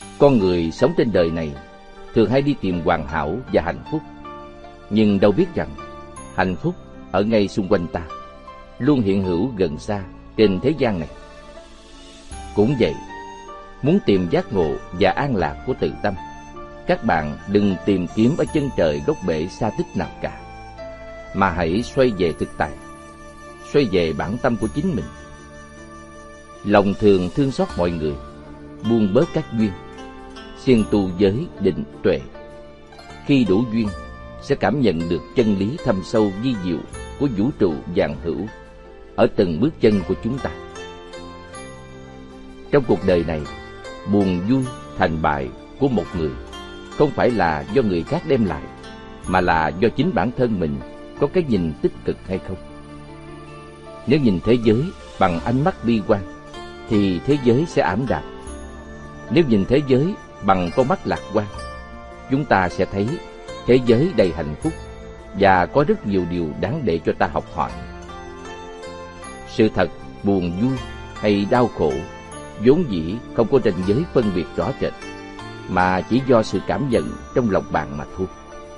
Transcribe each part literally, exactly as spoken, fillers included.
Con người sống trên đời này thường hay đi tìm hoàn hảo và hạnh phúc, nhưng đâu biết rằng hạnh phúc ở ngay xung quanh ta, luôn hiện hữu gần xa trên thế gian này. Cũng vậy, muốn tìm giác ngộ và an lạc của tự tâm, các bạn đừng tìm kiếm ở chân trời góc bể xa tích nào cả, mà hãy xoay về thực tại, xoay về bản tâm của chính mình. Lòng thường thương xót mọi người, buông bớt các duyên, siêng tu giới định tuệ. Khi đủ duyên, sẽ cảm nhận được chân lý thâm sâu vi diệu của vũ trụ vạn hữu ở từng bước chân của chúng ta. Trong cuộc đời này, buồn vui, thành bại của một người không phải là do người khác đem lại, mà là do chính bản thân mình có cái nhìn tích cực hay không. Nếu nhìn thế giới bằng ánh mắt bi quan, thì thế giới sẽ ảm đạm. Nếu nhìn thế giới bằng con mắt lạc quan, chúng ta sẽ thấy thế giới đầy hạnh phúc và có rất nhiều điều đáng để cho ta học hỏi. Sự thật, buồn vui hay đau khổ vốn dĩ không có ranh giới phân biệt rõ rệt, mà chỉ do sự cảm nhận trong lòng bạn mà thôi.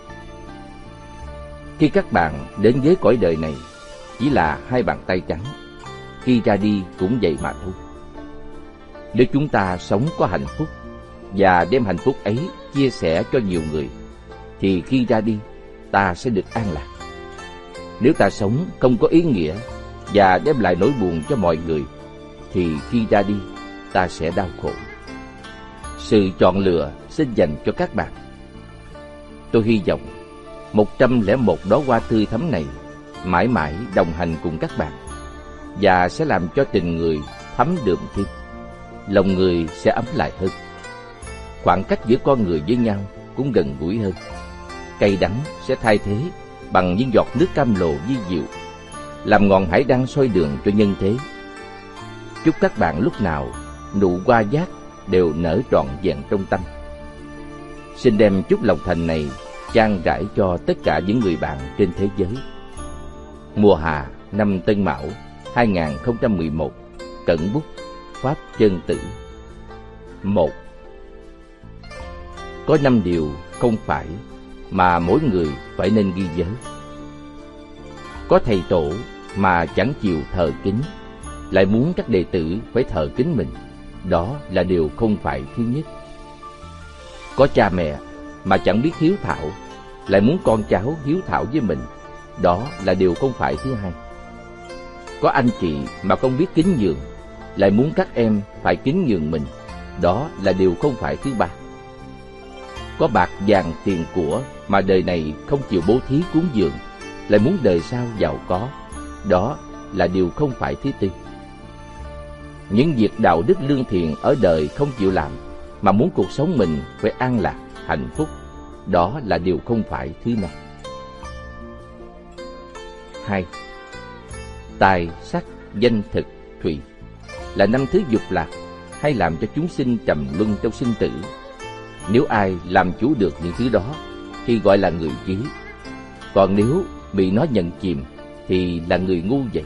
Khi các bạn đến với cõi đời này chỉ là hai bàn tay trắng, khi ra đi cũng vậy mà thôi. Nếu chúng ta sống có hạnh phúc và đem hạnh phúc ấy chia sẻ cho nhiều người, thì khi ra đi ta sẽ được an lạc. Nếu ta sống không có ý nghĩa và đem lại nỗi buồn cho mọi người, thì khi ra đi ta sẽ đau khổ. Sự chọn lựa xin dành cho các bạn. Tôi hy vọng một trăm lẻ một đóa hoa tươi thắm này mãi mãi đồng hành cùng các bạn, và sẽ làm cho tình người thắm đượm thêm, lòng người sẽ ấm lại hơn, khoảng cách giữa con người với nhau cũng gần gũi hơn. Cay đắng sẽ thay thế bằng những giọt nước cam lồ vi diệu, làm ngọn hải đăng soi đường cho nhân thế. Chúc các bạn lúc nào nụ hoa giác đều nở trọn vẹn trong tâm. Xin đem chút lòng thành này chan rải cho tất cả những người bạn trên thế giới. Mùa hạ năm Tân Mão hai nghìn không trăm mười một. Cẩn bút Pháp Chân Tử. Một. Có năm điều không phải mà mỗi người phải nên ghi nhớ. Có thầy tổ mà chẳng chịu thờ kính, lại muốn các đệ tử phải thờ kính mình, đó là điều không phải thứ nhất. Có cha mẹ mà chẳng biết hiếu thảo, lại muốn con cháu hiếu thảo với mình, đó là điều không phải thứ hai. Có anh chị mà không biết kính nhường, lại muốn các em phải kính nhường mình, đó là điều không phải thứ ba. Có bạc vàng tiền của mà đời này không chịu bố thí cúng dường, lại muốn đời sau giàu có, đó là điều không phải thứ tư. Những việc đạo đức lương thiện ở đời không chịu làm, mà muốn cuộc sống mình phải an lạc, hạnh phúc, đó là điều không phải thứ năm. Hai. Tài, sắc, danh, thực, thùy là năm thứ dục lạc, hay làm cho chúng sinh trầm luân trong sinh tử. Nếu ai làm chủ được những thứ đó thì gọi là người trí, còn nếu bị nó nhận chìm thì là người ngu vậy.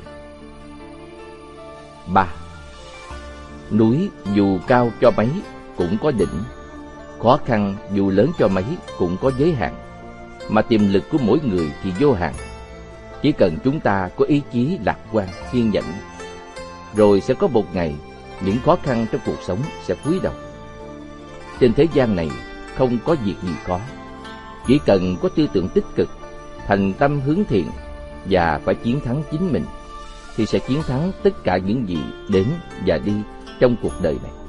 Ba. Núi dù cao cho mấy cũng có đỉnh, khó khăn dù lớn cho mấy cũng có giới hạn, mà tiềm lực của mỗi người thì vô hạn. Chỉ cần chúng ta có ý chí lạc quan, kiên nhẫn, rồi sẽ có một ngày những khó khăn trong cuộc sống sẽ cúi đầu. Trên thế gian này không có việc gì khó, chỉ cần có tư tưởng tích cực, thành tâm hướng thiện và phải chiến thắng chính mình, thì sẽ chiến thắng tất cả những gì đến và đi trong cuộc đời này.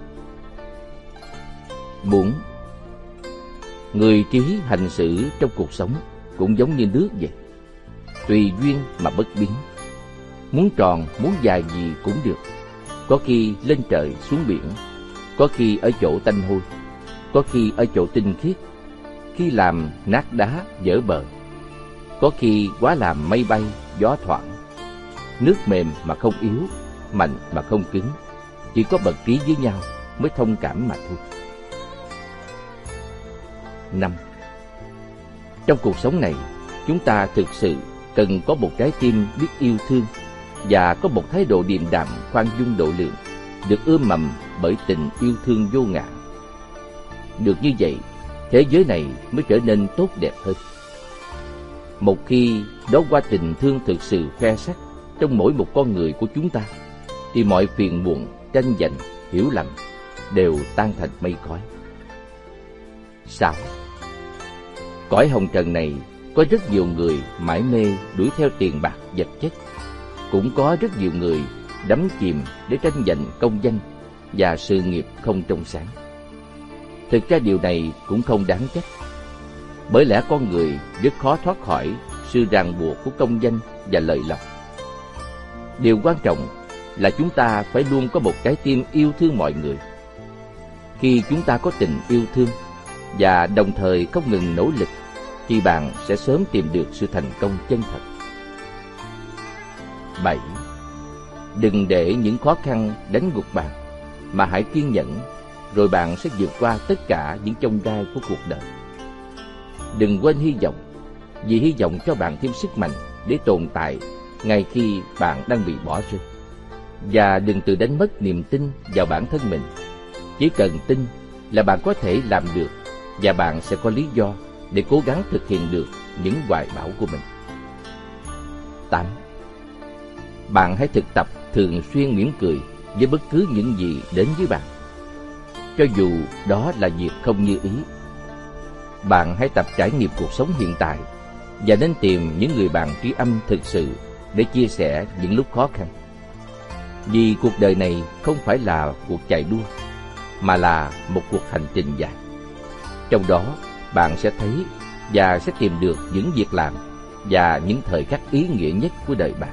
Bốn. Người trí hành xử trong cuộc sống cũng giống như nước vậy, tùy duyên mà bất biến. Muốn tròn, muốn dài gì cũng được, có khi lên trời xuống biển, có khi ở chỗ tanh hôi, có khi ở chỗ tinh khiết, khi làm nát đá dở bờ, có khi quá làm mây bay gió thoảng. Nước mềm mà không yếu, mạnh mà không cứng, chỉ có bậc trí với nhau mới thông cảm mà thôi. Năm. Trong cuộc sống này, chúng ta thực sự cần có một trái tim biết yêu thương và có một thái độ điềm đạm khoan dung độ lượng, được ươm mầm bởi tình yêu thương vô ngã. được như vậy, thế giới này mới trở nên tốt đẹp hơn. Một khi đó qua tình thương thực sự khoe sắc trong mỗi một con người của chúng ta, thì mọi phiền muộn, tranh giành, hiểu lầm đều tan thành mây khói. Sáu. Cõi hồng trần này có rất nhiều người mải mê đuổi theo tiền bạc vật chất, cũng có rất nhiều người đắm chìm để tranh giành công danh và sự nghiệp không trong sáng. Thực ra điều này cũng không đáng trách, bởi lẽ con người rất khó thoát khỏi sự ràng buộc của công danh và lợi lộc. Điều quan trọng là chúng ta phải luôn có một trái tim yêu thương mọi người. Khi chúng ta có tình yêu thương và đồng thời không ngừng nỗ lực, thì bạn sẽ sớm tìm được sự thành công chân thật. Bảy. Đừng để những khó khăn đánh gục bạn, mà hãy kiên nhẫn, rồi bạn sẽ vượt qua tất cả những chông gai của cuộc đời. Đừng quên hy vọng, vì hy vọng cho bạn thêm sức mạnh để tồn tại ngay khi bạn đang bị bỏ rơi. Và đừng tự đánh mất niềm tin vào bản thân mình. Chỉ cần tin là bạn có thể làm được, và bạn sẽ có lý do để cố gắng thực hiện được những hoài bão của mình. Tám. Bạn hãy thực tập thường xuyên mỉm cười với bất cứ những gì đến với bạn, cho dù đó là việc không như ý. Bạn hãy tập trải nghiệm cuộc sống hiện tại, và nên tìm những người bạn trí âm thực sự để chia sẻ những lúc khó khăn. Vì cuộc đời này không phải là cuộc chạy đua, mà là một cuộc hành trình dài. Trong đó, bạn sẽ thấy và sẽ tìm được những việc làm và những thời khắc ý nghĩa nhất của đời bạn.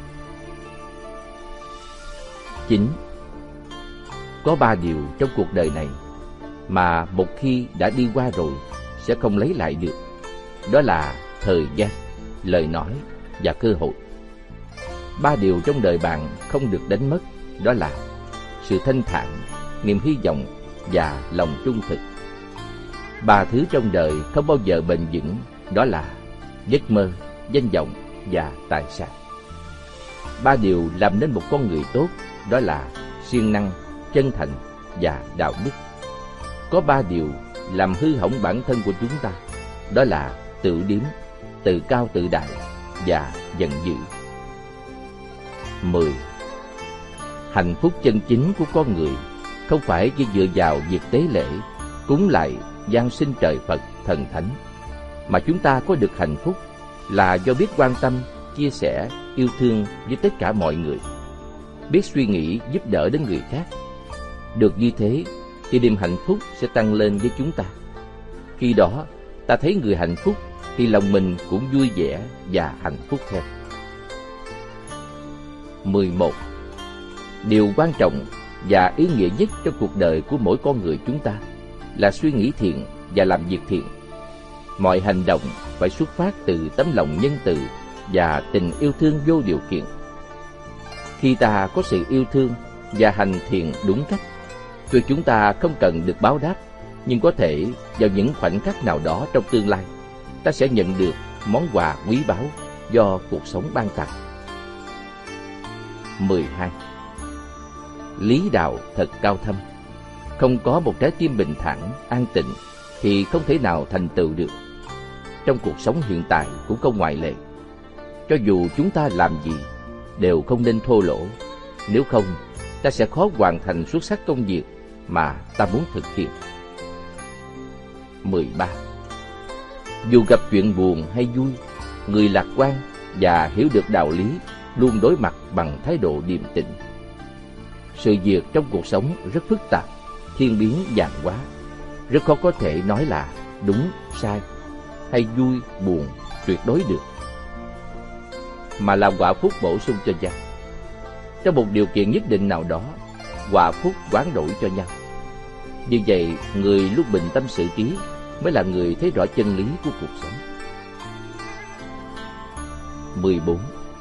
Chín. Có ba điều trong cuộc đời này mà một khi đã đi qua rồi sẽ không lấy lại được. Đó là thời gian, lời nói và cơ hội. Ba điều trong đời bạn không được đánh mất, đó là sự thanh thản, niềm hy vọng và lòng trung thực. Ba thứ trong đời không bao giờ bền vững, đó là giấc mơ, danh vọng và tài sản. Ba điều làm nên một con người tốt, đó là siêng năng, chân thành và đạo đức. Có ba điều làm hư hỏng bản thân của chúng ta, đó là tự điếm, tự cao tự đại và giận dữ. Mười. Hạnh phúc chân chính của con người không phải chỉ dựa vào việc tế lễ, cúng lạy, van sinh trời Phật, thần thánh, mà chúng ta có được hạnh phúc là do biết quan tâm, chia sẻ, yêu thương với tất cả mọi người, biết suy nghĩ giúp đỡ đến người khác. Được như thế thì niềm hạnh phúc sẽ tăng lên với chúng ta. Khi đó ta thấy người hạnh phúc thì lòng mình cũng vui vẻ và hạnh phúc theo. Mười một. Điều quan trọng và ý nghĩa nhất trong cuộc đời của mỗi con người chúng ta là suy nghĩ thiện và làm việc thiện. Mọi hành động phải xuất phát từ tấm lòng nhân từ và tình yêu thương vô điều kiện. Khi ta có sự yêu thương và hành thiện đúng cách, tuy chúng ta không cần được báo đáp, nhưng có thể vào những khoảnh khắc nào đó trong tương lai, ta sẽ nhận được món quà quý báu do cuộc sống ban tặng. Mười hai. Lý đạo thật cao thâm. Không có một trái tim bình thản, an tịnh thì không thể nào thành tựu được. Trong cuộc sống hiện tại cũng không ngoại lệ. Cho dù chúng ta làm gì, đều không nên thô lỗ. Nếu không, ta sẽ khó hoàn thành xuất sắc công việc mà ta muốn thực hiện. Mười ba. Dù gặp chuyện buồn hay vui, người lạc quan và hiểu được đạo lý luôn đối mặt bằng thái độ điềm tĩnh. Sự việc trong cuộc sống rất phức tạp, thiên biến vạn hóa, rất khó có thể nói là đúng, sai, hay vui, buồn, tuyệt đối được, mà là quả phúc bổ sung cho nhau. Trong một điều kiện nhất định nào đó, quả phúc hoán đổi cho nhau. Như vậy, người lúc bình tâm sự trí mới là người thấy rõ chân lý của cuộc sống. Mười bốn.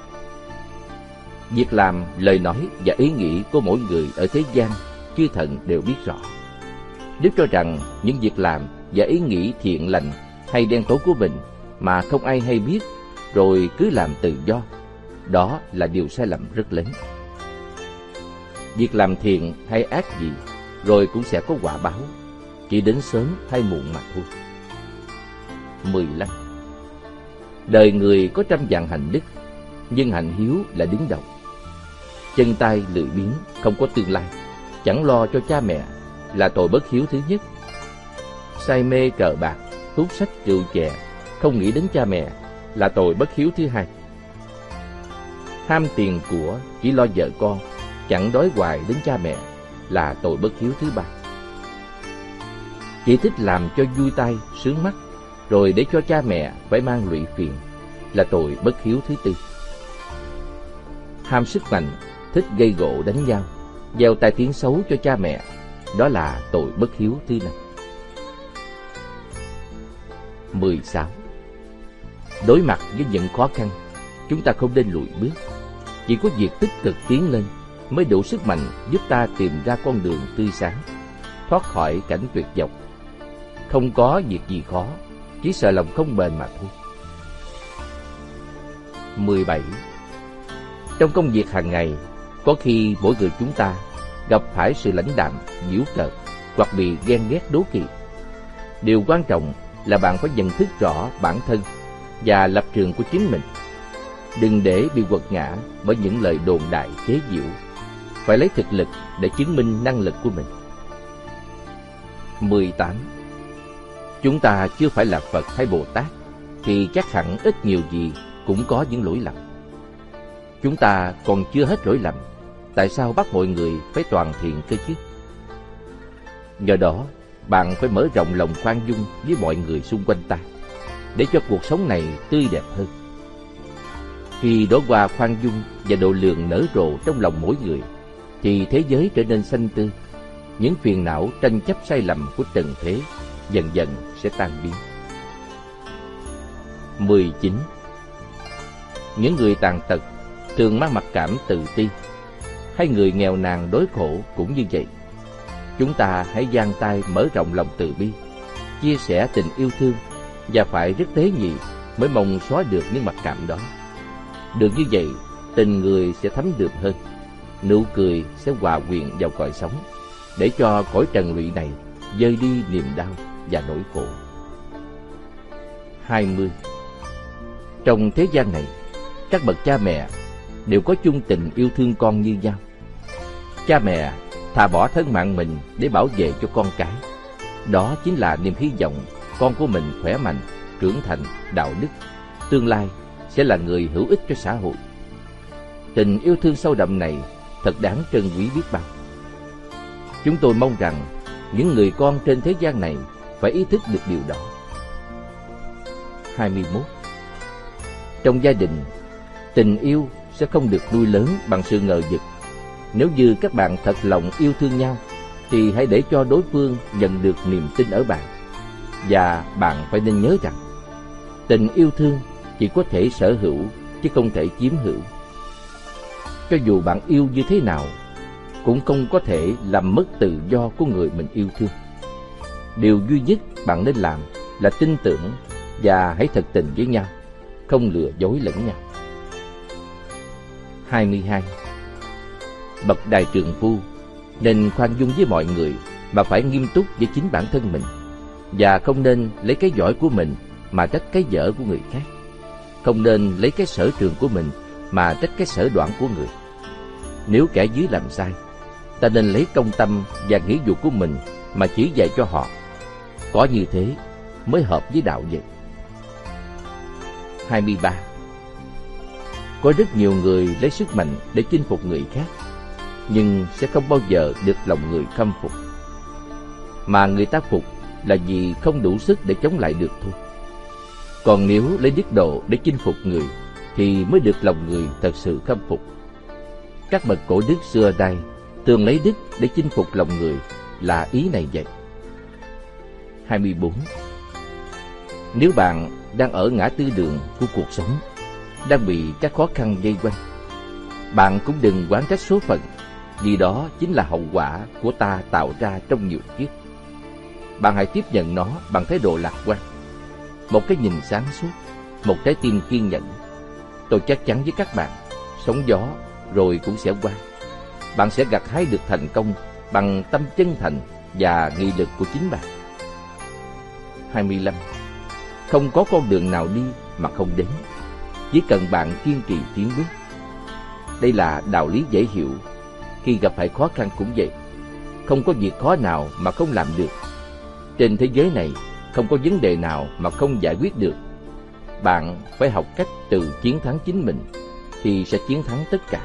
Việc làm, lời nói và ý nghĩ của mỗi người ở thế gian, chư thần đều biết rõ. Nếu cho rằng những việc làm và ý nghĩ thiện lành hay đen tối của mình mà không ai hay biết, rồi cứ làm tự do, đó là điều sai lầm rất lớn. Việc làm thiện hay ác gì, rồi cũng sẽ có quả báo. chỉ đến sớm hay muộn mà thôi. mười lăm. Đời người có trăm vạn hạnh đức, nhưng hạnh hiếu là đứng đầu. Chân tay lười biếng, không có tương lai, chẳng lo cho cha mẹ là tội bất hiếu thứ nhất. Say mê cờ bạc, hút sách rượu chè, không nghĩ đến cha mẹ là tội bất hiếu thứ hai. Ham tiền của, chỉ lo vợ con, chẳng đói hoài đến cha mẹ là tội bất hiếu thứ ba. Chỉ thích làm cho vui tai, sướng mắt, rồi để cho cha mẹ phải mang lụy phiền là tội bất hiếu thứ tư. Ham sức mạnh, thích gây gổ đánh nhau, gieo tai tiếng xấu cho cha mẹ, đó là tội bất hiếu thứ năm. mười sáu. Đối mặt với những khó khăn, chúng ta không nên lùi bước. Chỉ có việc tích cực tiến lên mới đủ sức mạnh giúp ta tìm ra con đường tươi sáng, thoát khỏi cảnh tuyệt vọng. Không có việc gì khó, chỉ sợ lòng không bền mà thôi. mười bảy. Trong công việc hàng ngày, có khi mỗi người chúng ta gặp phải sự lãnh đạm, giễu cợt hoặc bị ghen ghét đố kỵ. Điều quan trọng là bạn phải nhận thức rõ bản thân và lập trường của chính mình. Đừng để bị quật ngã bởi những lời đồn đại chế giễu. Phải lấy thực lực để chứng minh năng lực của mình. mười tám. Chúng ta chưa phải là Phật hay Bồ Tát thì chắc hẳn ít nhiều gì cũng có những lỗi lầm. Chúng ta còn chưa hết lỗi lầm, tại sao bắt mọi người phải toàn thiện cơ chứ? Nhờ đó, bạn phải mở rộng lòng khoan dung với mọi người xung quanh ta, để cho cuộc sống này tươi đẹp hơn. Khi đóa hoa khoan dung và độ lượng nở rộ trong lòng mỗi người, thì thế giới trở nên xanh tươi. Những phiền não tranh chấp sai lầm của trần thế dần dần sẽ tan biến. mười chín. Những người tàn tật thường mang mặc cảm tự ti, hay người nghèo nàn đói khổ cũng như vậy. Chúng ta hãy dang tay mở rộng lòng từ bi, chia sẻ tình yêu thương, và phải rất tế nhị mới mong xóa được những mặc cảm đó. Được như vậy, tình người sẽ thấm đượm hơn, nụ cười sẽ hòa quyện vào cõi sống, để cho cõi trần lụy này dơi đi niềm đau và nỗi khổ. hai mươi. Trong thế gian này, các bậc cha mẹ đều có chung tình yêu thương con như nhau. Cha mẹ thà bỏ thân mạng mình để bảo vệ cho con cái. Đó chính là niềm hy vọng con của mình khỏe mạnh, trưởng thành, đạo đức, tương lai sẽ là người hữu ích cho xã hội. Tình yêu thương sâu đậm này thật đáng trân quý biết bao. Chúng tôi mong rằng những người con trên thế gian này phải ý thức được điều đó. hai mươi mốt. Trong gia đình, tình yêu sẽ không được nuôi lớn bằng sự ngờ vực. Nếu như các bạn thật lòng yêu thương nhau, thì hãy để cho đối phương nhận được niềm tin ở bạn. Và bạn phải nên nhớ rằng, tình yêu thương chỉ có thể sở hữu, chứ không thể chiếm hữu. Cho dù bạn yêu như thế nào, cũng không có thể làm mất tự do của người mình yêu thương. Điều duy nhất bạn nên làm là tin tưởng và hãy thật tình với nhau, không lừa dối lẫn nhau. hai mươi hai. Bậc đại trượng phu nên khoan dung với mọi người, mà phải nghiêm túc với chính bản thân mình, và không nên lấy cái giỏi của mình mà trách cái dở của người khác. Không nên lấy cái sở trường của mình mà trách cái sở đoản của người. Nếu kẻ dưới làm sai, ta nên lấy công tâm và nghĩa vụ của mình mà chỉ dạy cho họ. Có như thế mới hợp với đạo vậy. hai mươi ba. Có rất nhiều người lấy sức mạnh để chinh phục người khác, nhưng sẽ không bao giờ được lòng người khâm phục. Mà người ta phục là vì không đủ sức để chống lại được thôi. Còn nếu lấy đức độ để chinh phục người, thì mới được lòng người thật sự khâm phục. Các bậc cổ đức xưa đây thường lấy đức để chinh phục lòng người, là ý này vậy. hai mươi bốn. Nếu bạn đang ở ngã tư đường của cuộc sống, đang bị các khó khăn vây quanh, bạn cũng đừng oán trách số phận, vì đó chính là hậu quả của ta tạo ra trong nhiều kiếp. Bạn hãy tiếp nhận nó bằng thái độ lạc quan, một cái nhìn sáng suốt, một trái tim kiên nhẫn. Tôi chắc chắn với các bạn, sóng gió rồi cũng sẽ qua. Bạn sẽ gặt hái được thành công bằng tâm chân thành và nghị lực của chính bạn. hai mươi lăm. Không có con đường nào đi mà không đến, chỉ cần bạn kiên trì tiến bước. Đây là đạo lý dễ hiểu. Khi gặp phải khó khăn cũng vậy. Không có việc khó nào mà không làm được. Trên thế giới này không có vấn đề nào mà không giải quyết được. Bạn phải học cách tự chiến thắng chính mình thì sẽ chiến thắng tất cả.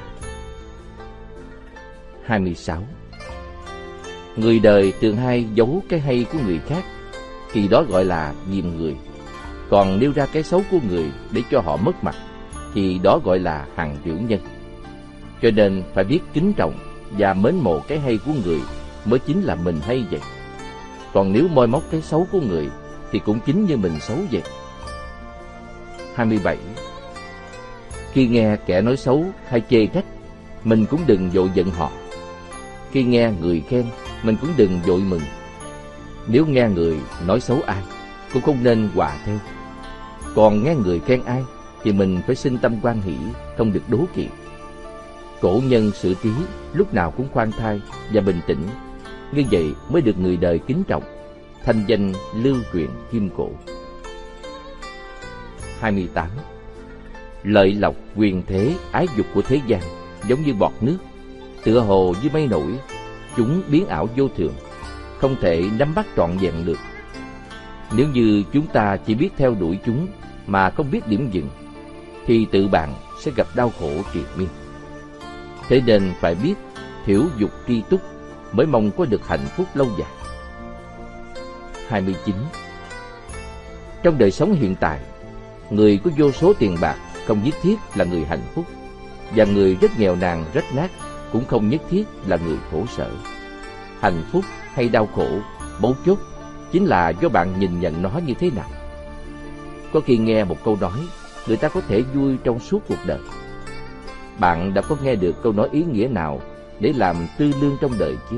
hai mươi sáu. Người đời thường hay giấu cái hay của người khác, thì đó gọi là diềm người. Còn nêu ra cái xấu của người để cho họ mất mặt, thì đó gọi là hằn tiểu nhân. Cho nên phải biết kính trọng và mến mộ cái hay của người mới chính là mình hay vậy. Còn nếu moi móc cái xấu của người thì cũng chính như mình xấu vậy. hai mươi bảy. Khi nghe kẻ nói xấu hay chê trách, mình cũng đừng vội giận họ. Khi nghe người khen, mình cũng đừng vội mừng. Nếu nghe người nói xấu ai, cũng không nên hòa theo. Còn nghe người khen ai, thì mình phải sinh tâm hoan hỷ, không được đố kỵ. Cổ nhân xử trí lúc nào cũng khoan thai và bình tĩnh, như vậy mới được người đời kính trọng, thanh danh lưu truyền kim cổ. hai mươi tám. Lợi lộc, quyền thế, ái dục của thế gian giống như bọt nước, tựa hồ như mây nổi, chúng biến ảo vô thường, không thể nắm bắt trọn vẹn được. Nếu như chúng ta chỉ biết theo đuổi chúng mà không biết điểm dừng, thì tự bạn sẽ gặp đau khổ triền miên. Thế nên phải biết thiểu dục tri túc mới mong có được hạnh phúc lâu dài. hai mươi chín. Trong đời sống hiện tại, người có vô số tiền bạc không nhất thiết là người hạnh phúc, và người rất nghèo nàn rách nát cũng không nhất thiết là người khổ sở. Hạnh phúc hay đau khổ, mấu chốt chính là do bạn nhìn nhận nó như thế nào. Có khi nghe một câu nói, người ta có thể vui trong suốt cuộc đời. Bạn đã có nghe được câu nói ý nghĩa nào để làm tư lương trong đời chưa?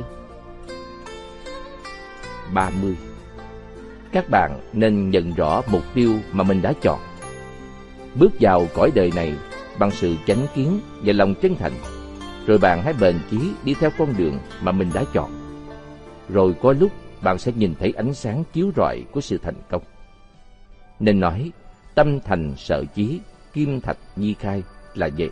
ba mươi. Các bạn nên nhận rõ mục tiêu mà mình đã chọn. Bước vào cõi đời này bằng sự chánh kiến và lòng chân thành, rồi bạn hãy bền chí đi theo con đường mà mình đã chọn. Rồi có lúc bạn sẽ nhìn thấy ánh sáng chiếu rọi của sự thành công. Nên nói, tâm thành sở chí, kim thạch nhi khai là vậy.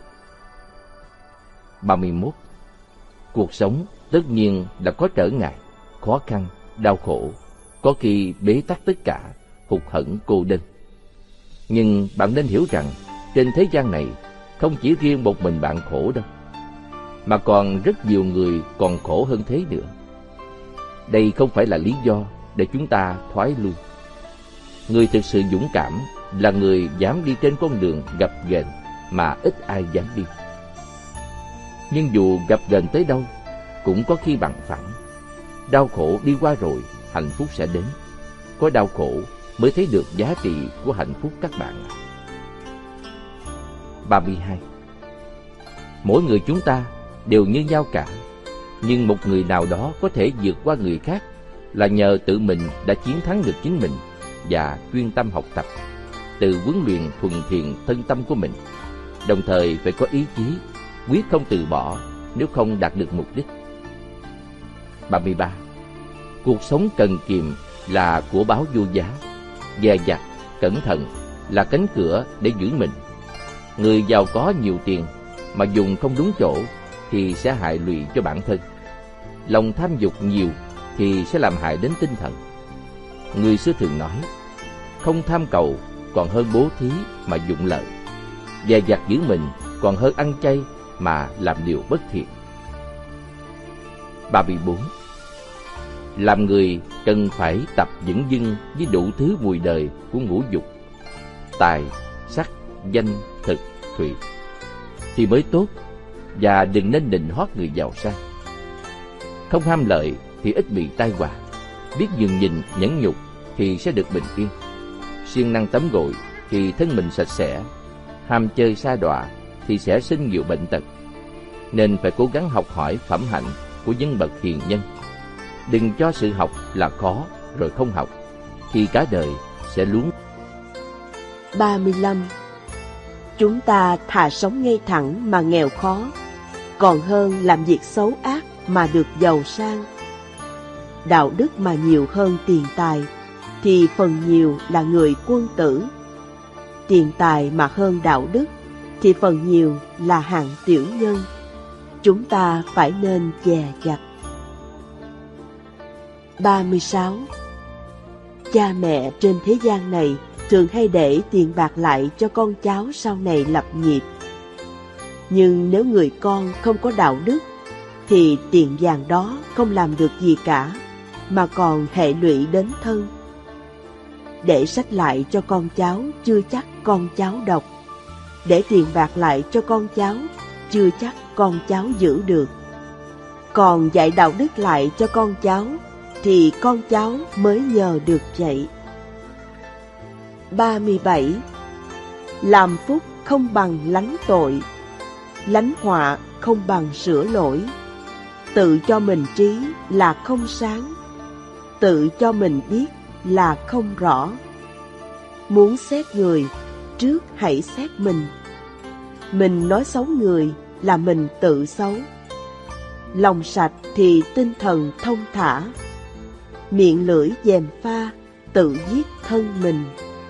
ba mươi mốt. Cuộc sống tất nhiên là có trở ngại, khó khăn, đau khổ, có khi bế tắc tất cả, hụt hẫng cô đơn. Nhưng bạn nên hiểu rằng, trên thế gian này không chỉ riêng một mình bạn khổ đâu, mà còn rất nhiều người còn khổ hơn thế nữa. Đây không phải là lý do để chúng ta thoái lui. Người thực sự dũng cảm là người dám đi trên con đường gập ghềnh mà ít ai dám đi. Nhưng dù gập ghềnh tới đâu, cũng có khi bằng phẳng. Đau khổ đi qua rồi, hạnh phúc sẽ đến. Có đau khổ mới thấy được giá trị của hạnh phúc các bạn. ba mươi hai. Mỗi người chúng ta đều như nhau cả, nhưng một người nào đó có thể vượt qua người khác là nhờ tự mình đã chiến thắng được chính mình và chuyên tâm học tập, tự huấn luyện thuần thiện thân tâm của mình, đồng thời phải có ý chí, quyết không từ bỏ nếu không đạt được mục đích. ba mươi ba. Cuộc sống cần kiệm là của báo vô giá, dè dặt, cẩn thận là cánh cửa để giữ mình. Người giàu có nhiều tiền mà dùng không đúng chỗ thì sẽ hại lụy cho bản thân. Lòng tham dục nhiều thì sẽ làm hại đến tinh thần. Người xưa thường nói, không tham cầu còn hơn bố thí mà dụng lợi, dè dặt giữ mình còn hơn ăn chay mà làm điều bất thiện. ba mươi bốn. Làm người cần phải tập vững dưng với đủ thứ mùi đời của ngũ dục, tài, sắc, danh, thực, thùy thì mới tốt, và đừng nên nịnh hót người giàu sang. Không ham lợi thì ít bị tai họa, biết nhường nhịn nhẫn nhục thì sẽ được bình yên. Siêng năng tắm gội thì thân mình sạch sẽ, ham chơi sa đọa thì sẽ sinh nhiều bệnh tật. Nên phải cố gắng học hỏi phẩm hạnh của những bậc hiền nhân. Đừng cho sự học là khó rồi không học, thì cả đời sẽ luống. ba mươi lăm. Chúng ta thà sống ngay thẳng mà nghèo khó, còn hơn làm việc xấu ác mà được giàu sang. Đạo đức mà nhiều hơn tiền tài, thì phần nhiều là người quân tử. Tiền tài mà hơn đạo đức thì phần nhiều là hạng tiểu nhân. Chúng ta phải nên dè dặt. ba mươi sáu. Cha mẹ trên thế gian này thường hay để tiền bạc lại cho con cháu sau này lập nghiệp. Nhưng nếu người con không có đạo đức thì tiền vàng đó không làm được gì cả, mà còn hệ lụy đến thân. Để sách lại cho con cháu chưa chắc con cháu đọc. Để tiền bạc lại cho con cháu chưa chắc con cháu giữ được. Còn dạy đạo đức lại cho con cháu thì con cháu mới nhờ được vậy. ba mươi bảy. Làm phúc không bằng lánh tội, lánh họa không bằng sửa lỗi. Tự cho mình trí là không sáng, tự cho mình biết là không rõ. Muốn xét người, trước hãy xét mình. Mình nói xấu người là mình tự xấu. Lòng sạch thì tinh thần thông thả. Miệng lưỡi gièm pha, tự giết thân mình.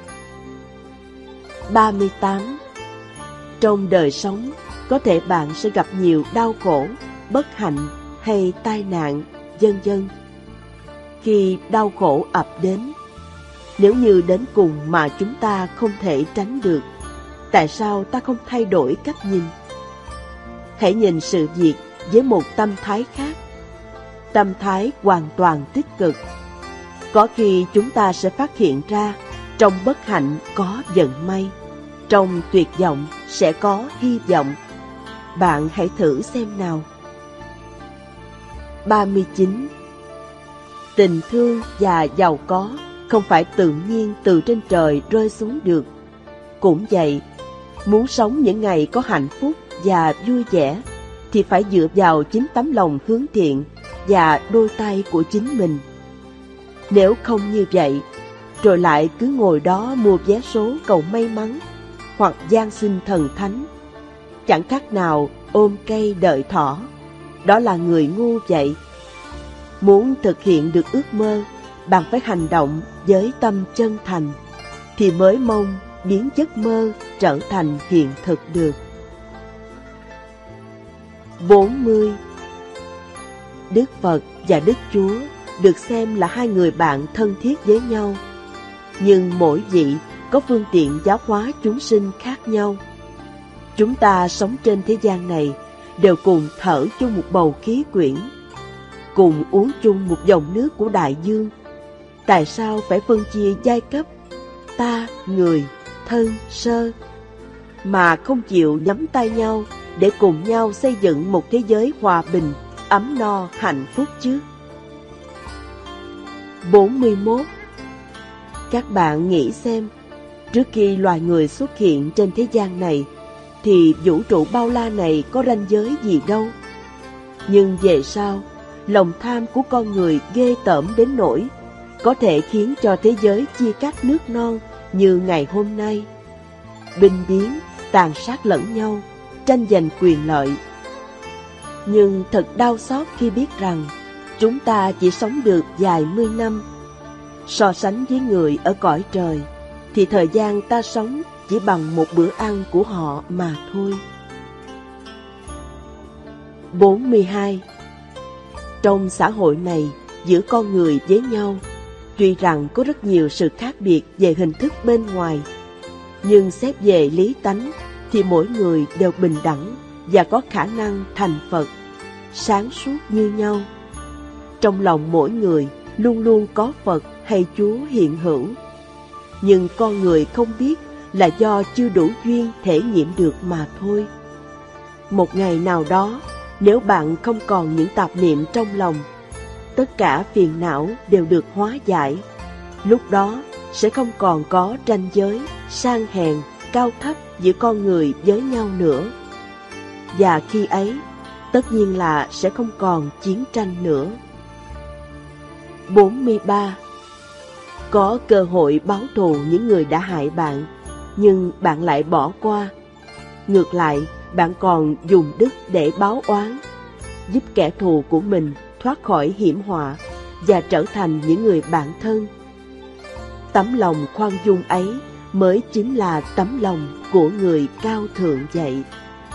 ba mươi tám. Trong đời sống, có thể bạn sẽ gặp nhiều đau khổ, bất hạnh hay tai nạn, vân vân. Khi đau khổ ập đến, nếu như đến cùng mà chúng ta không thể tránh được, tại sao ta không thay đổi cách nhìn? Hãy nhìn sự việc với một tâm thái khác, tâm thái hoàn toàn tích cực. Có khi chúng ta sẽ phát hiện ra trong bất hạnh có vận may, trong tuyệt vọng sẽ có hy vọng. Bạn hãy thử xem nào. ba mươi chín. Tình thương và giàu có không phải tự nhiên từ trên trời rơi xuống được. Cũng vậy, muốn sống những ngày có hạnh phúc và vui vẻ thì phải dựa vào chính tấm lòng hướng thiện và đôi tay của chính mình. Nếu không như vậy, rồi lại cứ ngồi đó mua vé số cầu may mắn hoặc van xin thần thánh, chẳng khác nào ôm cây đợi thỏ. Đó là người ngu vậy. Muốn thực hiện được ước mơ, bạn phải hành động với tâm chân thành, thì mới mong biến giấc mơ trở thành hiện thực được. bốn mươi. Đức Phật và Đức Chúa được xem là hai người bạn thân thiết với nhau, nhưng mỗi vị có phương tiện giáo hóa chúng sinh khác nhau. Chúng ta sống trên thế gian này đều cùng thở chung một bầu khí quyển, cùng uống chung một dòng nước của đại dương. Tại sao phải phân chia giai cấp, ta, người, thân, sơ, mà không chịu nắm tay nhau để cùng nhau xây dựng một thế giới hòa bình, ấm no, hạnh phúc chứ? bốn mươi mốt. Các bạn nghĩ xem, trước khi loài người xuất hiện trên thế gian này, thì vũ trụ bao la này có ranh giới gì đâu. Nhưng về sau, lòng tham của con người ghê tởm đến nỗi có thể khiến cho thế giới chia cắt nước non như ngày hôm nay. Binh biến, tàn sát lẫn nhau, tranh giành quyền lợi. Nhưng thật đau xót khi biết rằng chúng ta chỉ sống được vài mươi năm. So sánh với người ở cõi trời, thì thời gian ta sống chỉ bằng một bữa ăn của họ mà thôi. bốn mươi hai. Trong xã hội này, giữa con người với nhau, tuy rằng có rất nhiều sự khác biệt về hình thức bên ngoài, nhưng xét về lý tánh thì mỗi người đều bình đẳng và có khả năng thành Phật, sáng suốt như nhau. Trong lòng mỗi người luôn luôn có Phật hay Chúa hiện hữu. Nhưng con người không biết là do chưa đủ duyên thể nghiệm được mà thôi. Một ngày nào đó, nếu bạn không còn những tạp niệm trong lòng, tất cả phiền não đều được hóa giải. Lúc đó sẽ không còn có ranh giới, sang hèn, cao thấp giữa con người với nhau nữa. Và khi ấy, tất nhiên là sẽ không còn chiến tranh nữa. bốn mươi ba. Có cơ hội báo thù những người đã hại bạn, nhưng bạn lại bỏ qua. Ngược lại, bạn còn dùng đức để báo oán, giúp kẻ thù của mình thoát khỏi hiểm họa và trở thành những người bạn thân. Tấm lòng khoan dung ấy mới chính là tấm lòng của người cao thượng dạy.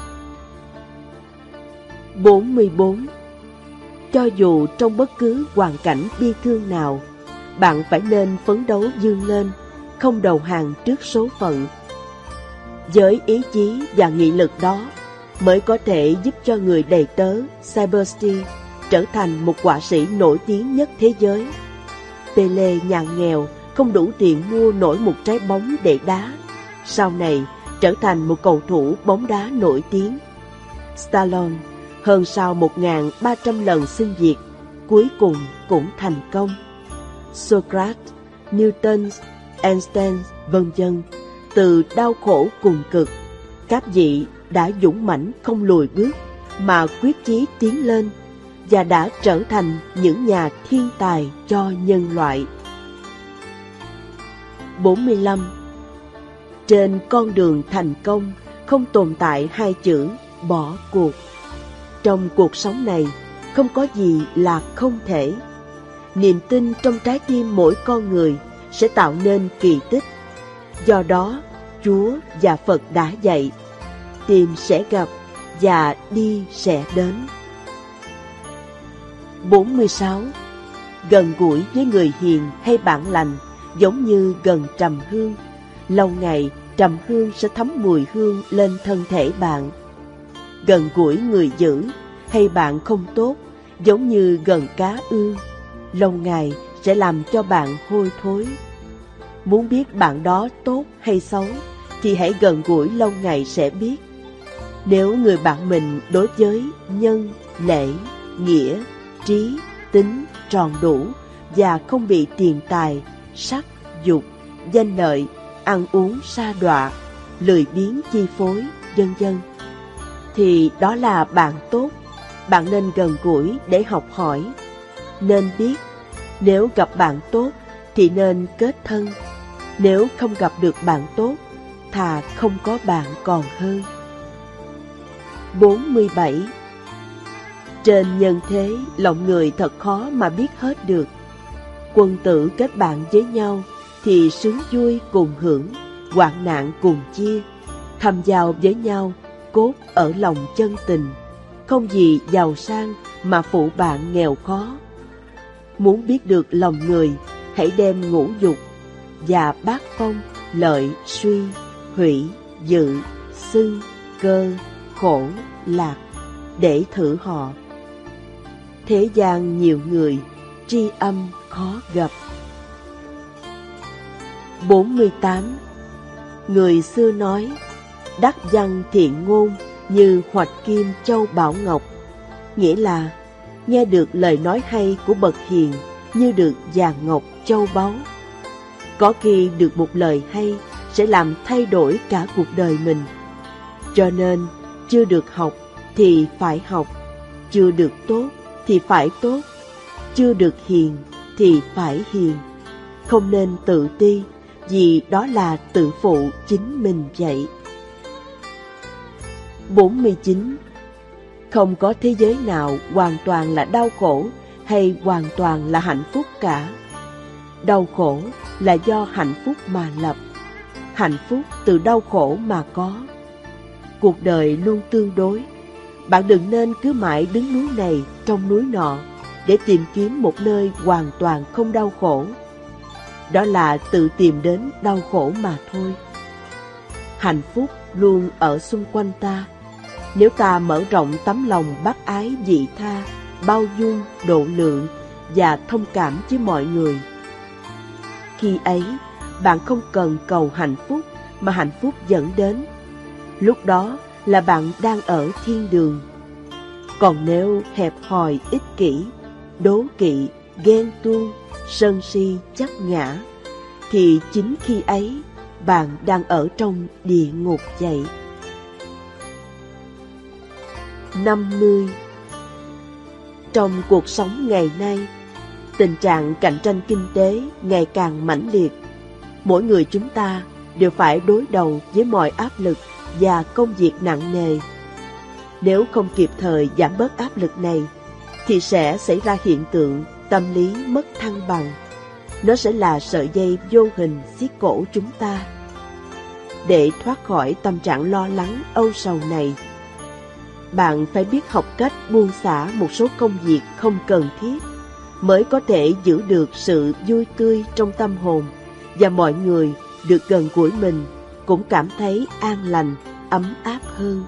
bốn mươi bốn. Cho dù trong bất cứ hoàn cảnh bi thương nào, bạn phải nên phấn đấu vươn lên, không đầu hàng trước số phận. Với ý chí và nghị lực đó mới có thể giúp cho người đầy tớ Saberstein trở thành một họa sĩ nổi tiếng nhất thế giới. Pele nhà nghèo không đủ tiền mua nổi một trái bóng để đá, sau này trở thành một cầu thủ bóng đá nổi tiếng. Stallone hơn sau một nghìn ba trăm lần xin việc, cuối cùng cũng thành công. Socrates, Newton, Einstein, vân vân, từ đau khổ cùng cực, các vị đã dũng mãnh không lùi bước mà quyết chí tiến lên và đã trở thành những nhà thiên tài cho nhân loại. bốn mươi lăm. Trên con đường thành công không tồn tại hai chữ bỏ cuộc. Trong cuộc sống này không có gì là không thể. Niềm tin trong trái tim mỗi con người sẽ tạo nên kỳ tích. Do đó, Chúa và Phật đã dạy: tìm sẽ gặp và đi sẽ đến. bốn mươi sáu. Gần gũi với người hiền hay bạn lành giống như gần trầm hương. Lâu ngày, trầm hương sẽ thấm mùi hương lên thân thể bạn. Gần gũi người dữ hay bạn không tốt giống như gần cá ương. Lâu ngày sẽ làm cho bạn hôi thối. Muốn biết bạn đó tốt hay xấu thì hãy gần gũi lâu ngày sẽ biết. Nếu người bạn mình đối với nhân, lễ, nghĩa, trí, tính tròn đủ và không bị tiền tài, sắc, dục, danh lợi, ăn uống sa đọa, lười biếng chi phối, vân vân, thì đó là bạn tốt. Bạn nên gần gũi để học hỏi. Nên biết, nếu gặp bạn tốt thì nên kết thân. Nếu không gặp được bạn tốt, thà không có bạn còn hơn. bốn mươi bảy. Trên nhân thế, lòng người thật khó mà biết hết được. Quân tử kết bạn với nhau thì sướng vui cùng hưởng, hoạn nạn cùng chia. Thầm giao với nhau, cốt ở lòng chân tình. Không gì giàu sang mà phụ bạn nghèo khó. Muốn biết được lòng người, hãy đem ngũ dục và bát phong, lợi, suy, hủy, dự, xưng, cơ, khổ, lạc để thử họ. Thế gian nhiều người, tri âm khó gặp. bốn mươi tám. Người xưa nói: đắc văn thiện ngôn như hoạch kim châu bảo ngọc. Nghĩa là nghe được lời nói hay của bậc hiền như được vàng ngọc châu báu. Có khi được một lời hay sẽ làm thay đổi cả cuộc đời mình. Cho nên chưa được học thì phải học, chưa được tốt thì phải tốt, chưa được hiền thì phải hiền. Không nên tự ti, vì đó là tự phụ chính mình vậy. bốn mươi chín. Không có thế giới nào hoàn toàn là đau khổ hay hoàn toàn là hạnh phúc cả. Đau khổ là do hạnh phúc mà lập, hạnh phúc từ đau khổ mà có. Cuộc đời luôn tương đối. Bạn đừng nên cứ mãi đứng núi này trong núi nọ để tìm kiếm một nơi hoàn toàn không đau khổ. Đó là tự tìm đến đau khổ mà thôi. Hạnh phúc luôn ở xung quanh ta. Nếu ta mở rộng tấm lòng bác ái vị tha, bao dung, độ lượng và thông cảm với mọi người, khi ấy bạn không cần cầu hạnh phúc mà hạnh phúc dẫn đến. Lúc đó là bạn đang ở thiên đường. Còn nếu hẹp hòi ích kỷ, đố kỵ, ghen tuông, sân si, chấp ngã, thì chính khi ấy bạn đang ở trong địa ngục vậy. năm mươi. Trong cuộc sống ngày nay, tình trạng cạnh tranh kinh tế ngày càng mãnh liệt. Mỗi người chúng ta đều phải đối đầu với mọi áp lực và công việc nặng nề. Nếu không kịp thời giảm bớt áp lực này, thì sẽ xảy ra hiện tượng tâm lý mất thăng bằng. nó sẽ là sợi dây vô hình xiết cổ chúng ta. Để thoát khỏi tâm trạng lo lắng, âu sầu này, bạn phải biết học cách buông xả một số công việc không cần thiết, mới có thể giữ được sự vui tươi trong tâm hồn, và mọi người được gần gũi mình cũng cảm thấy an lành, ấm áp hơn.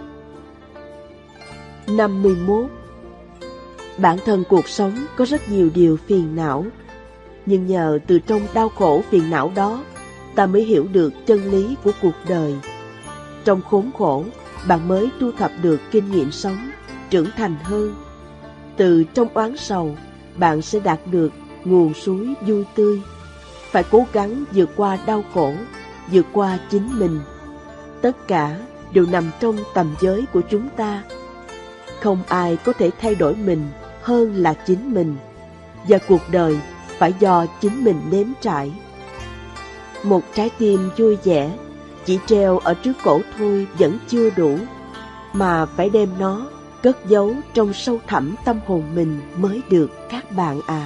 năm mươi mốt. Bản thân cuộc sống có rất nhiều điều phiền não, nhưng nhờ từ trong đau khổ phiền não đó, ta mới hiểu được chân lý của cuộc đời. Trong khốn khổ, bạn mới thu thập được kinh nghiệm sống, trưởng thành hơn. Từ trong oán sầu, bạn sẽ đạt được nguồn suối vui tươi. Phải cố gắng vượt qua đau khổ, vượt qua chính mình. Tất cả đều nằm trong tầm giới của chúng ta. Không ai có thể thay đổi mình hơn là chính mình, và cuộc đời phải do chính mình nếm trải. Một trái tim vui vẻ chỉ treo ở trước cổ thôi vẫn chưa đủ, mà phải đem nó cất giấu trong sâu thẳm tâm hồn mình mới được các bạn à.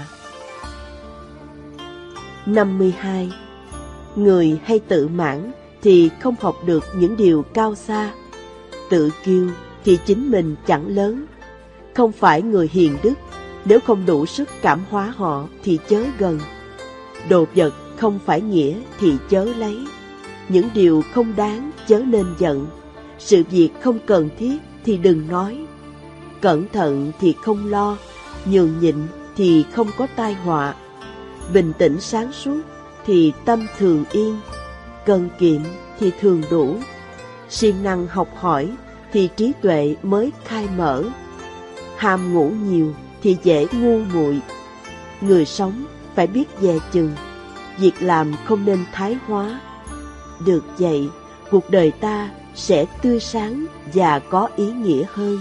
năm mươi hai. Người hay tự mãn thì không học được những điều cao xa. Tự kiêu thì chính mình chẳng lớn. Không phải người hiền đức, nếu không đủ sức cảm hóa họ thì chớ gần. Đồ vật không phải nghĩa thì chớ lấy. Những điều không đáng chớ nên giận. Sự việc không cần thiết thì đừng nói. Cẩn thận thì không lo, nhường nhịn thì không có tai họa. Bình tĩnh sáng suốt thì tâm thường yên. Cần kiệm thì thường đủ. Siêng năng học hỏi thì trí tuệ mới khai mở. Ham ngủ nhiều thì dễ ngu muội. Người sống phải biết dè chừng. Việc làm không nên thái hóa. Được vậy, cuộc đời ta sẽ tươi sáng và có ý nghĩa hơn.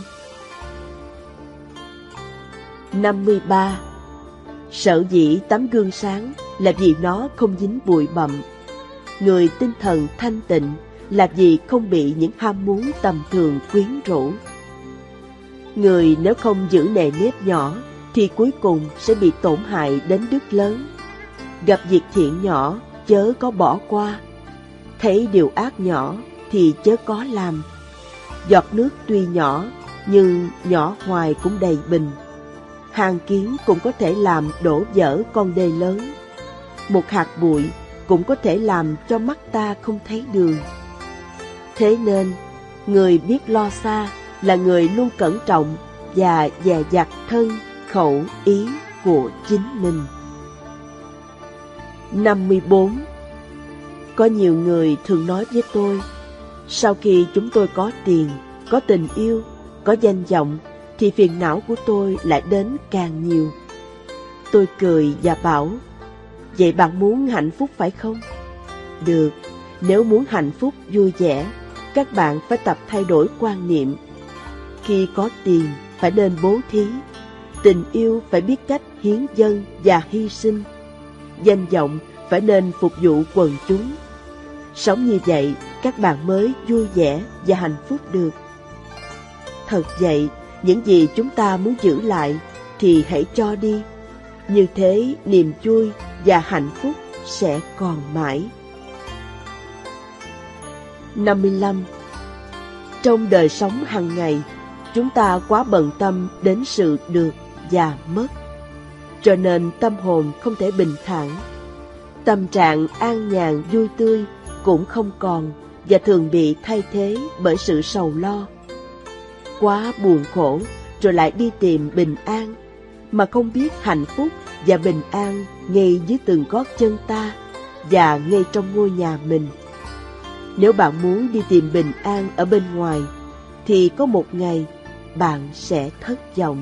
năm mươi ba. Sở dĩ tấm gương sáng là vì nó không dính bụi bặm. Người tinh thần thanh tịnh là vì không bị những ham muốn tầm thường quyến rũ. Người nếu không giữ nề nếp nhỏ thì cuối cùng sẽ bị tổn hại đến đức lớn. Gặp việc thiện nhỏ chớ có bỏ qua. Thấy điều ác nhỏ thì chớ có làm. Giọt nước tuy nhỏ nhưng nhỏ hoài cũng đầy bình. Hàn kiến cũng có thể làm đổ vỡ con đê lớn. Một hạt bụi cũng có thể làm cho mắt ta không thấy đường. Thế nên, người biết lo xa là người luôn cẩn trọng và dè dặt thân, khẩu, ý của chính mình. năm mươi bốn. Có nhiều người thường nói với tôi, sau khi chúng tôi có tiền, có tình yêu, có danh vọng, thì phiền não của tôi lại đến càng nhiều. Tôi cười và bảo, vậy bạn muốn hạnh phúc phải không? Được, nếu muốn hạnh phúc vui vẻ, các bạn phải tập thay đổi quan niệm. Khi có tiền, phải nên bố thí. Tình yêu phải biết cách hiến dâng và hy sinh. Danh vọng phải nên phục vụ quần chúng. Sống như vậy, các bạn mới vui vẻ và hạnh phúc được. Thật vậy, những gì chúng ta muốn giữ lại thì hãy cho đi. Như thế niềm vui và hạnh phúc sẽ còn mãi. năm mươi lăm. Trong đời sống hàng ngày, chúng ta quá bận tâm đến sự được và mất, cho nên tâm hồn không thể bình thản. Tâm trạng an nhàn vui tươi cũng không còn và thường bị thay thế bởi sự sầu lo. Quá buồn khổ rồi lại đi tìm bình an, mà không biết hạnh phúc và bình an ngay dưới từng gót chân ta và ngay trong ngôi nhà mình. Nếu bạn muốn đi tìm bình an ở bên ngoài, thì có một ngày bạn sẽ thất vọng.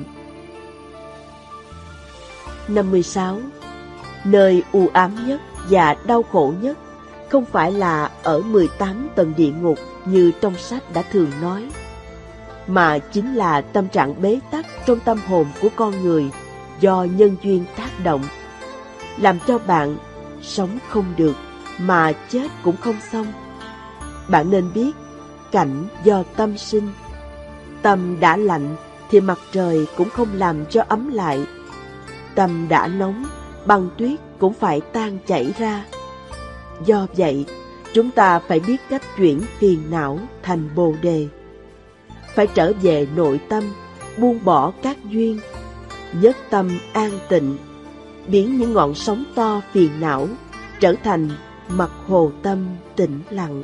năm mươi sáu. Nơi u ám nhất và đau khổ nhất không phải là ở mười tám tầng địa ngục như trong sách đã thường nói, mà chính là tâm trạng bế tắc trong tâm hồn của con người do nhân duyên tác động, làm cho bạn sống không được mà chết cũng không xong. Bạn nên biết, cảnh do tâm sinh. Tâm đã lạnh thì mặt trời cũng không làm cho ấm lại. Tâm đã nóng băng tuyết cũng phải tan chảy ra. Do vậy, chúng ta phải biết cách chuyển phiền não thành bồ đề. Phải trở về nội tâm, buông bỏ các duyên, nhất tâm an tịnh, biến những ngọn sóng to phiền não trở thành mặt hồ tâm tĩnh lặng.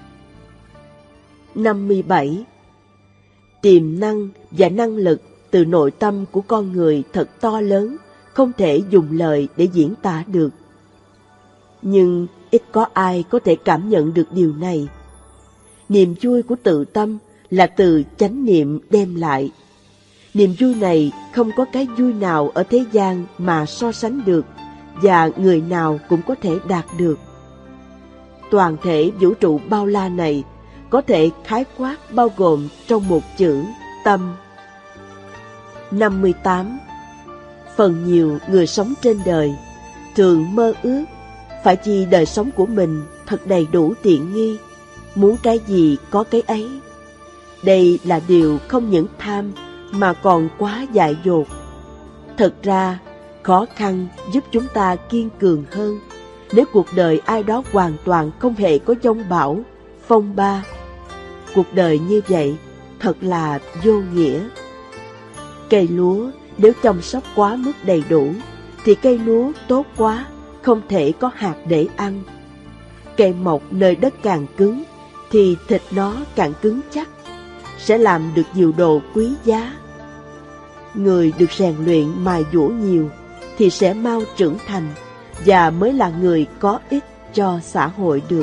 năm mươi bảy. Tiềm năng và năng lực từ nội tâm của con người thật to lớn, không thể dùng lời để diễn tả được. Nhưng ít có ai có thể cảm nhận được điều này. Niềm vui của tự tâm là từ chánh niệm đem lại. Niềm vui này không có cái vui nào ở thế gian mà so sánh được, và người nào cũng có thể đạt được. Toàn thể vũ trụ bao la này có thể khái quát bao gồm trong một chữ tâm. năm mươi tám. Phần nhiều người sống trên đời thường mơ ước phải chi đời sống của mình thật đầy đủ tiện nghi, muốn cái gì có cái ấy. Đây là điều không những tham mà còn quá dại dột. Thật ra, khó khăn giúp chúng ta kiên cường hơn nếu cuộc đời ai đó hoàn toàn không hề có giông bão, phong ba. Cuộc đời như vậy thật là vô nghĩa. Cây lúa nếu chăm sóc quá mức đầy đủ thì cây lúa tốt quá, không thể có hạt để ăn. Cây mọc nơi đất càng cứng thì thịt nó càng cứng chắc, sẽ làm được nhiều đồ quý giá. Người được rèn luyện mài dũa nhiều thì sẽ mau trưởng thành và mới là người có ích cho xã hội được.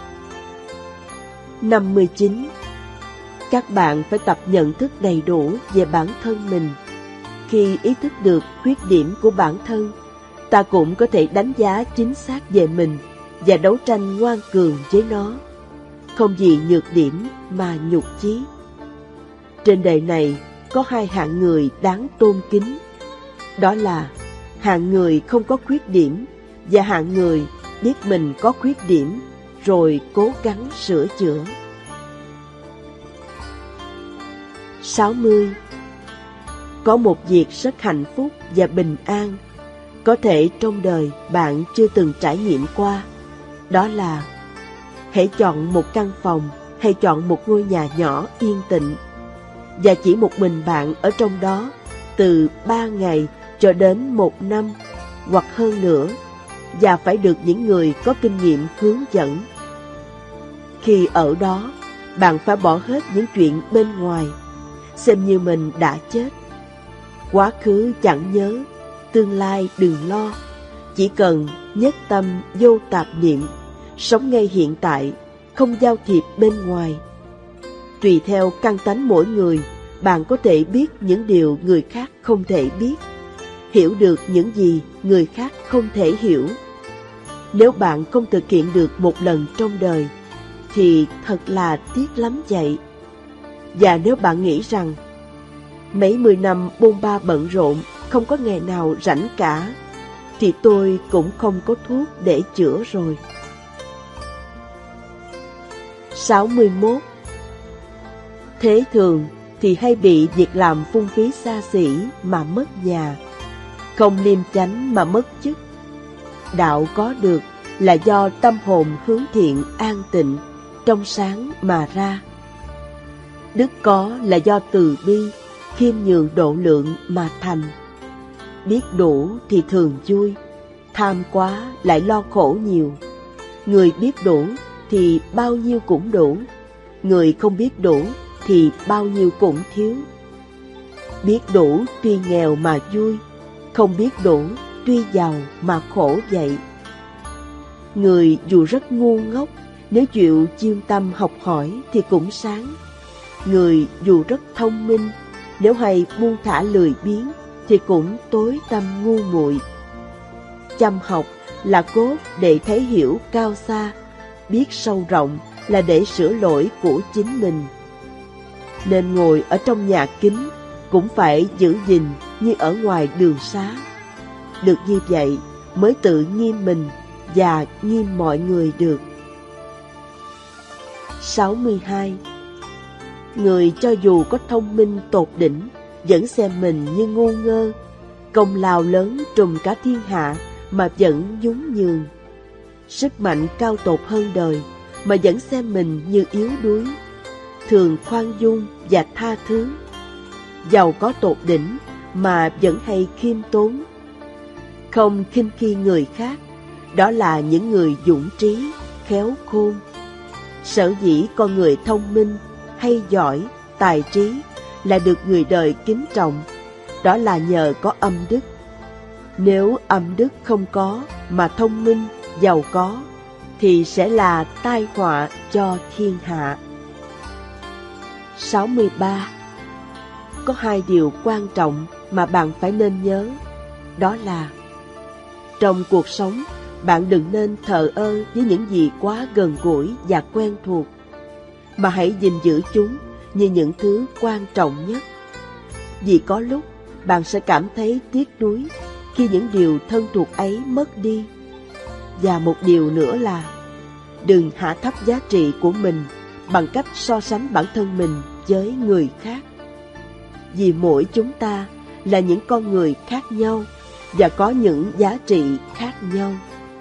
năm mươi chín. Các bạn phải tập nhận thức đầy đủ về bản thân mình. Khi ý thức được khuyết điểm của bản thân, ta cũng có thể đánh giá chính xác về mình và đấu tranh ngoan cường với nó, không vì nhược điểm mà nhục chí. Trên đời này có hai hạng người đáng tôn kính, đó là hạng người không có khuyết điểm và hạng người biết mình có khuyết điểm rồi cố gắng sửa chữa. sáu mươi. Có một việc rất hạnh phúc và bình an, có thể trong đời bạn chưa từng trải nghiệm qua, đó là hãy chọn một căn phòng hay chọn một ngôi nhà nhỏ yên tĩnh, và chỉ một mình bạn ở trong đó từ ba ngày cho đến một năm hoặc hơn nữa, và phải được những người có kinh nghiệm hướng dẫn. Khi ở đó, bạn phải bỏ hết những chuyện bên ngoài, xem như mình đã chết. Quá khứ chẳng nhớ, tương lai đừng lo, chỉ cần nhất tâm vô tạp niệm, sống ngay hiện tại, không giao thiệp bên ngoài. Tùy theo căn tánh mỗi người, bạn có thể biết những điều người khác không thể biết, hiểu được những gì người khác không thể hiểu. Nếu bạn không thực hiện được một lần trong đời, thì thật là tiếc lắm vậy. Và nếu bạn nghĩ rằng mấy mươi năm bôn ba bận rộn, không có ngày nào rảnh cả, thì tôi cũng không có thuốc để chữa rồi. sáu mươi mốt. Thế thường thì hay bị việc làm phung phí xa xỉ mà mất nhà, không liêm chánh mà mất chức. Đạo có được là do tâm hồn hướng thiện an tịnh, trong sáng mà ra. Đức có là do từ bi, khiêm nhường độ lượng mà thành. Biết đủ thì thường vui, tham quá lại lo khổ nhiều. Người biết đủ thì bao nhiêu cũng đủ, người không biết đủ thì bao nhiêu cũng thiếu. Biết đủ tuy nghèo mà vui, không biết đủ tuy giàu mà khổ vậy. Người dù rất ngu ngốc, nếu chịu chuyên tâm học hỏi thì cũng sáng. Người dù rất thông minh, nếu hay buông thả lười biếng thì cũng tối tâm ngu muội. Chăm học là cốt để thấy hiểu cao xa, biết sâu rộng là để sửa lỗi của chính mình. Nên ngồi ở trong nhà kính cũng phải giữ gìn như ở ngoài đường xá. Được như vậy mới tự nghiêm mình và nghiêm mọi người được. sáu mươi hai. Người cho dù có thông minh tột đỉnh vẫn xem mình như ngu ngơ. Công lao lớn trùm cả thiên hạ mà vẫn nhún nhường, sức mạnh cao tột hơn đời mà vẫn xem mình như yếu đuối, thường khoan dung và tha thứ, giàu có tột đỉnh mà vẫn hay khiêm tốn, không khinh khi người khác. Đó là những người dũng trí, khéo khôn. Sở dĩ con người thông minh, hay giỏi, tài trí là được người đời kính trọng, đó là nhờ có âm đức. Nếu âm đức không có mà thông minh, giàu có, thì sẽ là tai họa cho thiên hạ. sáu mươi ba. Có hai điều quan trọng mà bạn phải nên nhớ, đó là trong cuộc sống, bạn đừng nên thờ ơ với những gì quá gần gũi và quen thuộc, mà hãy gìn giữ chúng như những thứ quan trọng nhất. Vì có lúc bạn sẽ cảm thấy tiếc nuối khi những điều thân thuộc ấy mất đi. Và một điều nữa là đừng hạ thấp giá trị của mình bằng cách so sánh bản thân mình với người khác. Vì mỗi chúng ta là những con người khác nhau và có những giá trị khác nhau.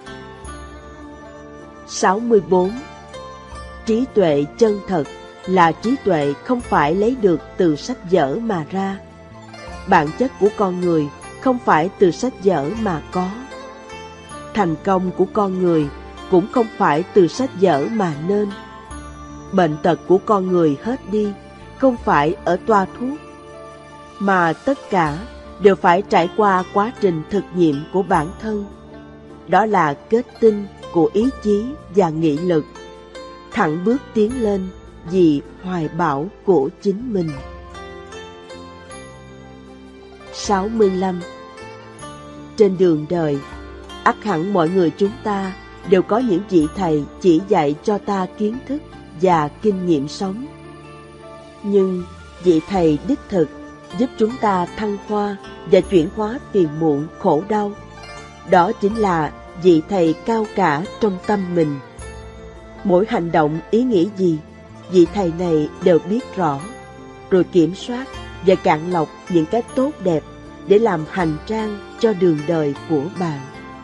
sáu mươi bốn. Trí tuệ chân thật là trí tuệ không phải lấy được từ sách vở mà ra. Bản chất của con người không phải từ sách vở mà có. Thành công của con người cũng không phải từ sách vở mà nên. Bệnh tật của con người hết đi không phải ở toa thuốc, mà tất cả đều phải trải qua quá trình thực nghiệm của bản thân. Đó là kết tinh của ý chí và nghị lực, thẳng bước tiến lên vì hoài bão của chính mình. sáu mươi lăm. Trên đường đời, ắt hẳn mọi người chúng ta đều có những vị thầy chỉ dạy cho ta kiến thức và kinh nghiệm sống. Nhưng vị thầy đích thực giúp chúng ta thăng hoa và chuyển hóa phiền muộn khổ đau, đó chính là vị thầy cao cả trong tâm mình. Mỗi hành động ý nghĩ gì, vị thầy này đều biết rõ, rồi kiểm soát và cạn lọc những cái tốt đẹp để làm hành trang cho đường đời của bạn.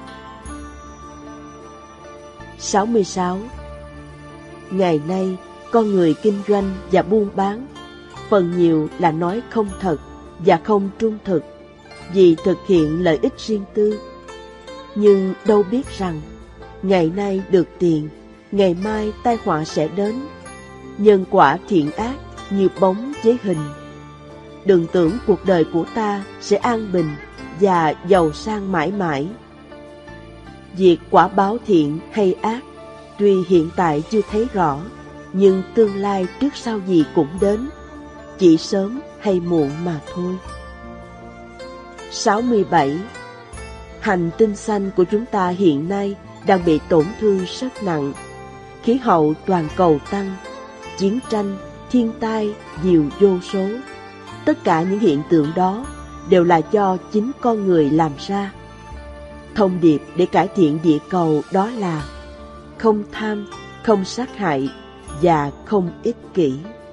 sáu mươi sáu. Ngày nay, con người kinh doanh và buôn bán phần nhiều là nói không thật và không trung thực, vì thực hiện lợi ích riêng tư. Nhưng đâu biết rằng, ngày nay được tiền, ngày mai tai họa sẽ đến. Nhân quả thiện ác như bóng với hình. Đừng tưởng cuộc đời của ta sẽ an bình và giàu sang mãi mãi. Việc quả báo thiện hay ác, tuy hiện tại chưa thấy rõ, nhưng tương lai trước sau gì cũng đến, chỉ sớm hay muộn mà thôi. sáu mươi bảy. Hành tinh xanh của chúng ta hiện nay đang bị tổn thương rất nặng. Khí hậu toàn cầu tăng, chiến tranh, thiên tai nhiều vô số. Tất cả những hiện tượng đó đều là do chính con người làm ra. Thông điệp để cải thiện địa cầu đó là không tham, không sát hại và không ích kỷ.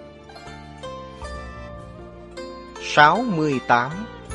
sáu mươi tám.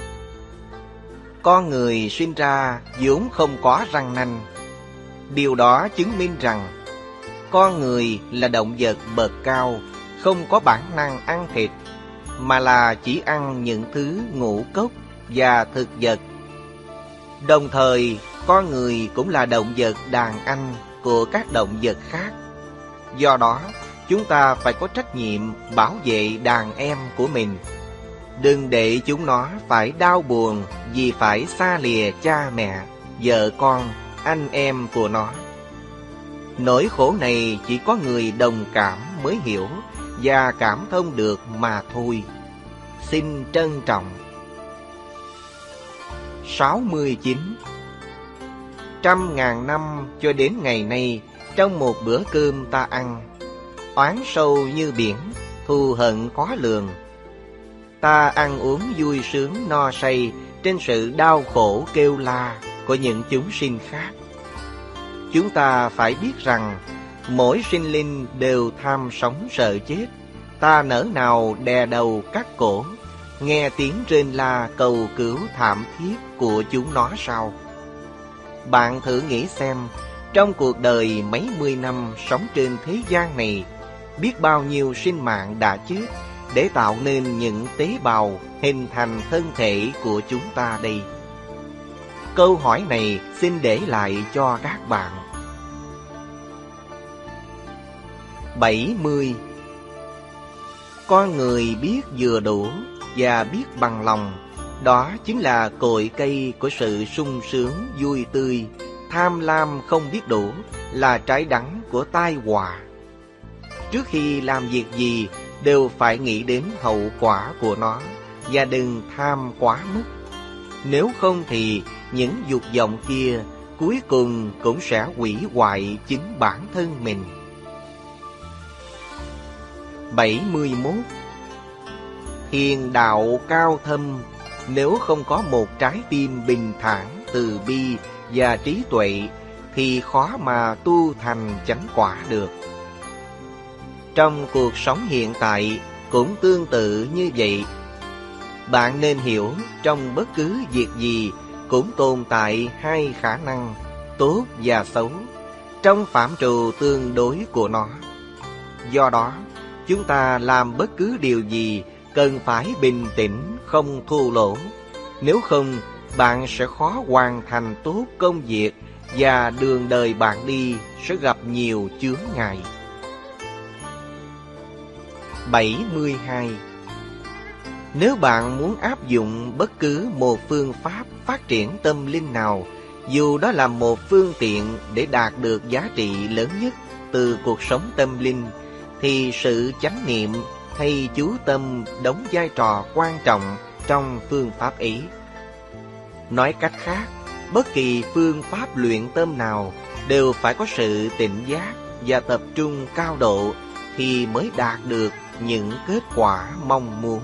Con người sinh ra vốn không có răng nanh. Điều đó chứng minh rằng con người là động vật bậc cao, không có bản năng ăn thịt, mà là chỉ ăn những thứ ngũ cốc và thực vật. Đồng thời, con người cũng là động vật đàn anh của các động vật khác. Do đó, chúng ta phải có trách nhiệm bảo vệ đàn em của mình. Đừng để chúng nó phải đau buồn vì phải xa lìa cha mẹ, vợ con, anh em của nó. Nỗi khổ này chỉ có người đồng cảm mới hiểu và cảm thông được mà thôi. Xin trân trọng. sáu mươi chín. Trăm ngàn năm cho đến ngày nay, trong một bữa cơm ta ăn, oán sâu như biển, thù hận khó lường. Ta ăn uống vui sướng no say trên sự đau khổ kêu la của những chúng sinh khác. Chúng ta phải biết rằng mỗi sinh linh đều tham sống sợ chết. Ta nỡ nào đè đầu cắt cổ, nghe tiếng rên la cầu cứu thảm thiết của chúng nó sao? Bạn thử nghĩ xem, trong cuộc đời mấy mươi năm sống trên thế gian này, biết bao nhiêu sinh mạng đã chết để tạo nên những tế bào hình thành thân thể của chúng ta đây. Câu hỏi này xin để lại cho các bạn. bảy mươi. Con người biết vừa đủ và biết bằng lòng, đó chính là cội cây của sự sung sướng vui tươi. Tham lam không biết đủ là trái đắng của tai họa. Trước khi làm việc gì đều phải nghĩ đến hậu quả của nó và đừng tham quá mức. Nếu không thì những dục vọng kia cuối cùng cũng sẽ hủy hoại chính bản thân mình. bảy mươi mốt. Hiền đạo cao thâm, nếu không có một trái tim bình thản, từ bi và trí tuệ thì khó mà tu thành chánh quả được. Trong cuộc sống hiện tại cũng tương tự như vậy. Bạn nên hiểu, trong bất cứ việc gì cũng tồn tại hai khả năng, tốt và xấu, trong phạm trù tương đối của nó. Do đó, chúng ta làm bất cứ điều gì cần phải bình tĩnh, không thua lỗ. Nếu không, bạn sẽ khó hoàn thành tốt công việc và đường đời bạn đi sẽ gặp nhiều chướng ngại. bảy mươi hai. Nếu bạn muốn áp dụng bất cứ một phương pháp phát triển tâm linh nào, dù đó là một phương tiện để đạt được giá trị lớn nhất từ cuộc sống tâm linh, thì sự chánh niệm hay chú tâm đóng vai trò quan trọng trong phương pháp ấy. Nói cách khác, bất kỳ phương pháp luyện tâm nào đều phải có sự tỉnh giác và tập trung cao độ thì mới đạt được những kết quả mong muốn.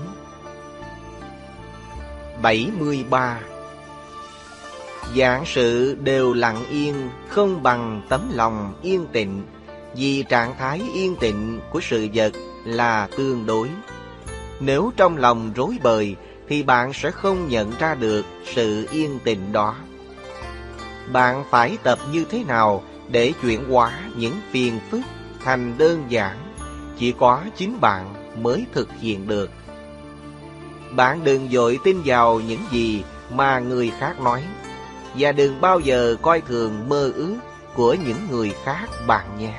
bảy mươi ba. Vạn sự đều lặng yên không bằng tấm lòng yên tịnh, vì trạng thái yên tịnh của sự vật là tương đối. Nếu trong lòng rối bời thì bạn sẽ không nhận ra được sự yên tịnh đó. Bạn phải tập như thế nào để chuyển hóa những phiền phức thành đơn giản, chỉ có chính bạn mới thực hiện được. Bạn đừng vội tin vào những gì mà người khác nói, và đừng bao giờ coi thường mơ ước của những người khác bạn nhé.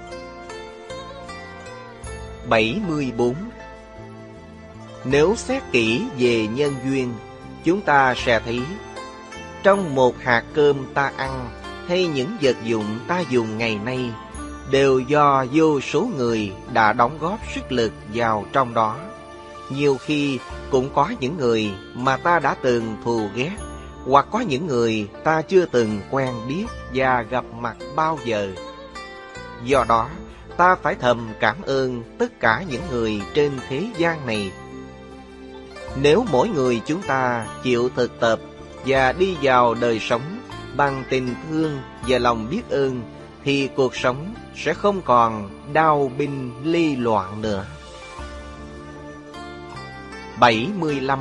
bảy mươi bốn. Nếu xét kỹ về nhân duyên, chúng ta sẽ thấy trong một hạt cơm ta ăn hay những vật dụng ta dùng ngày nay đều do vô số người đã đóng góp sức lực vào trong đó. Nhiều khi cũng có những người mà ta đã từng thù ghét, hoặc có những người ta chưa từng quen biết và gặp mặt bao giờ. Do đó, ta phải thầm cảm ơn tất cả những người trên thế gian này. Nếu mỗi người chúng ta chịu thực tập và đi vào đời sống bằng tình thương và lòng biết ơn, thì cuộc sống sẽ không còn đau binh ly loạn nữa. bảy mươi lăm.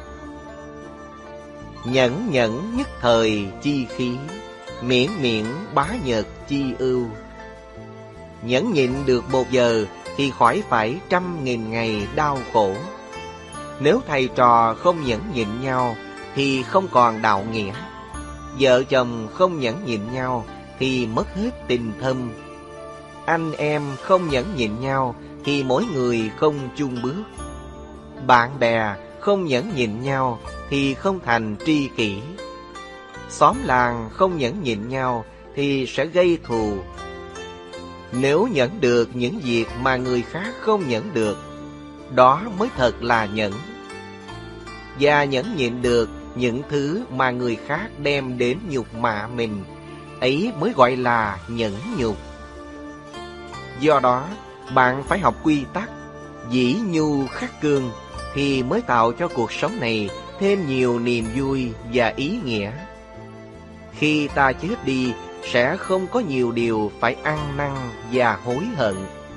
Nhẫn nhẫn nhất thời chi khí, miễn miễn bá nhật chi ưu. Nhẫn nhịn được một giờ thì khỏi phải trăm nghìn ngày đau khổ. Nếu thầy trò không nhẫn nhịn nhau thì không còn đạo nghĩa. Vợ chồng không nhẫn nhịn nhau thì mất hết tình thâm. Anh em không nhẫn nhịn nhau thì mỗi người không chung bước. Bạn bè không nhẫn nhịn nhau thì không thành tri kỷ. Xóm làng không nhẫn nhịn nhau thì sẽ gây thù. Nếu nhẫn được những việc mà người khác không nhẫn được, đó mới thật là nhẫn. Và nhẫn nhịn được những thứ mà người khác đem đến nhục mạ mình, ấy mới gọi là nhẫn nhục. Do đó, bạn phải học quy tắc dĩ nhu khắc cương thì mới tạo cho cuộc sống này thêm nhiều niềm vui và ý nghĩa. Khi ta chết đi, sẽ không có nhiều điều phải ăn năn và hối hận.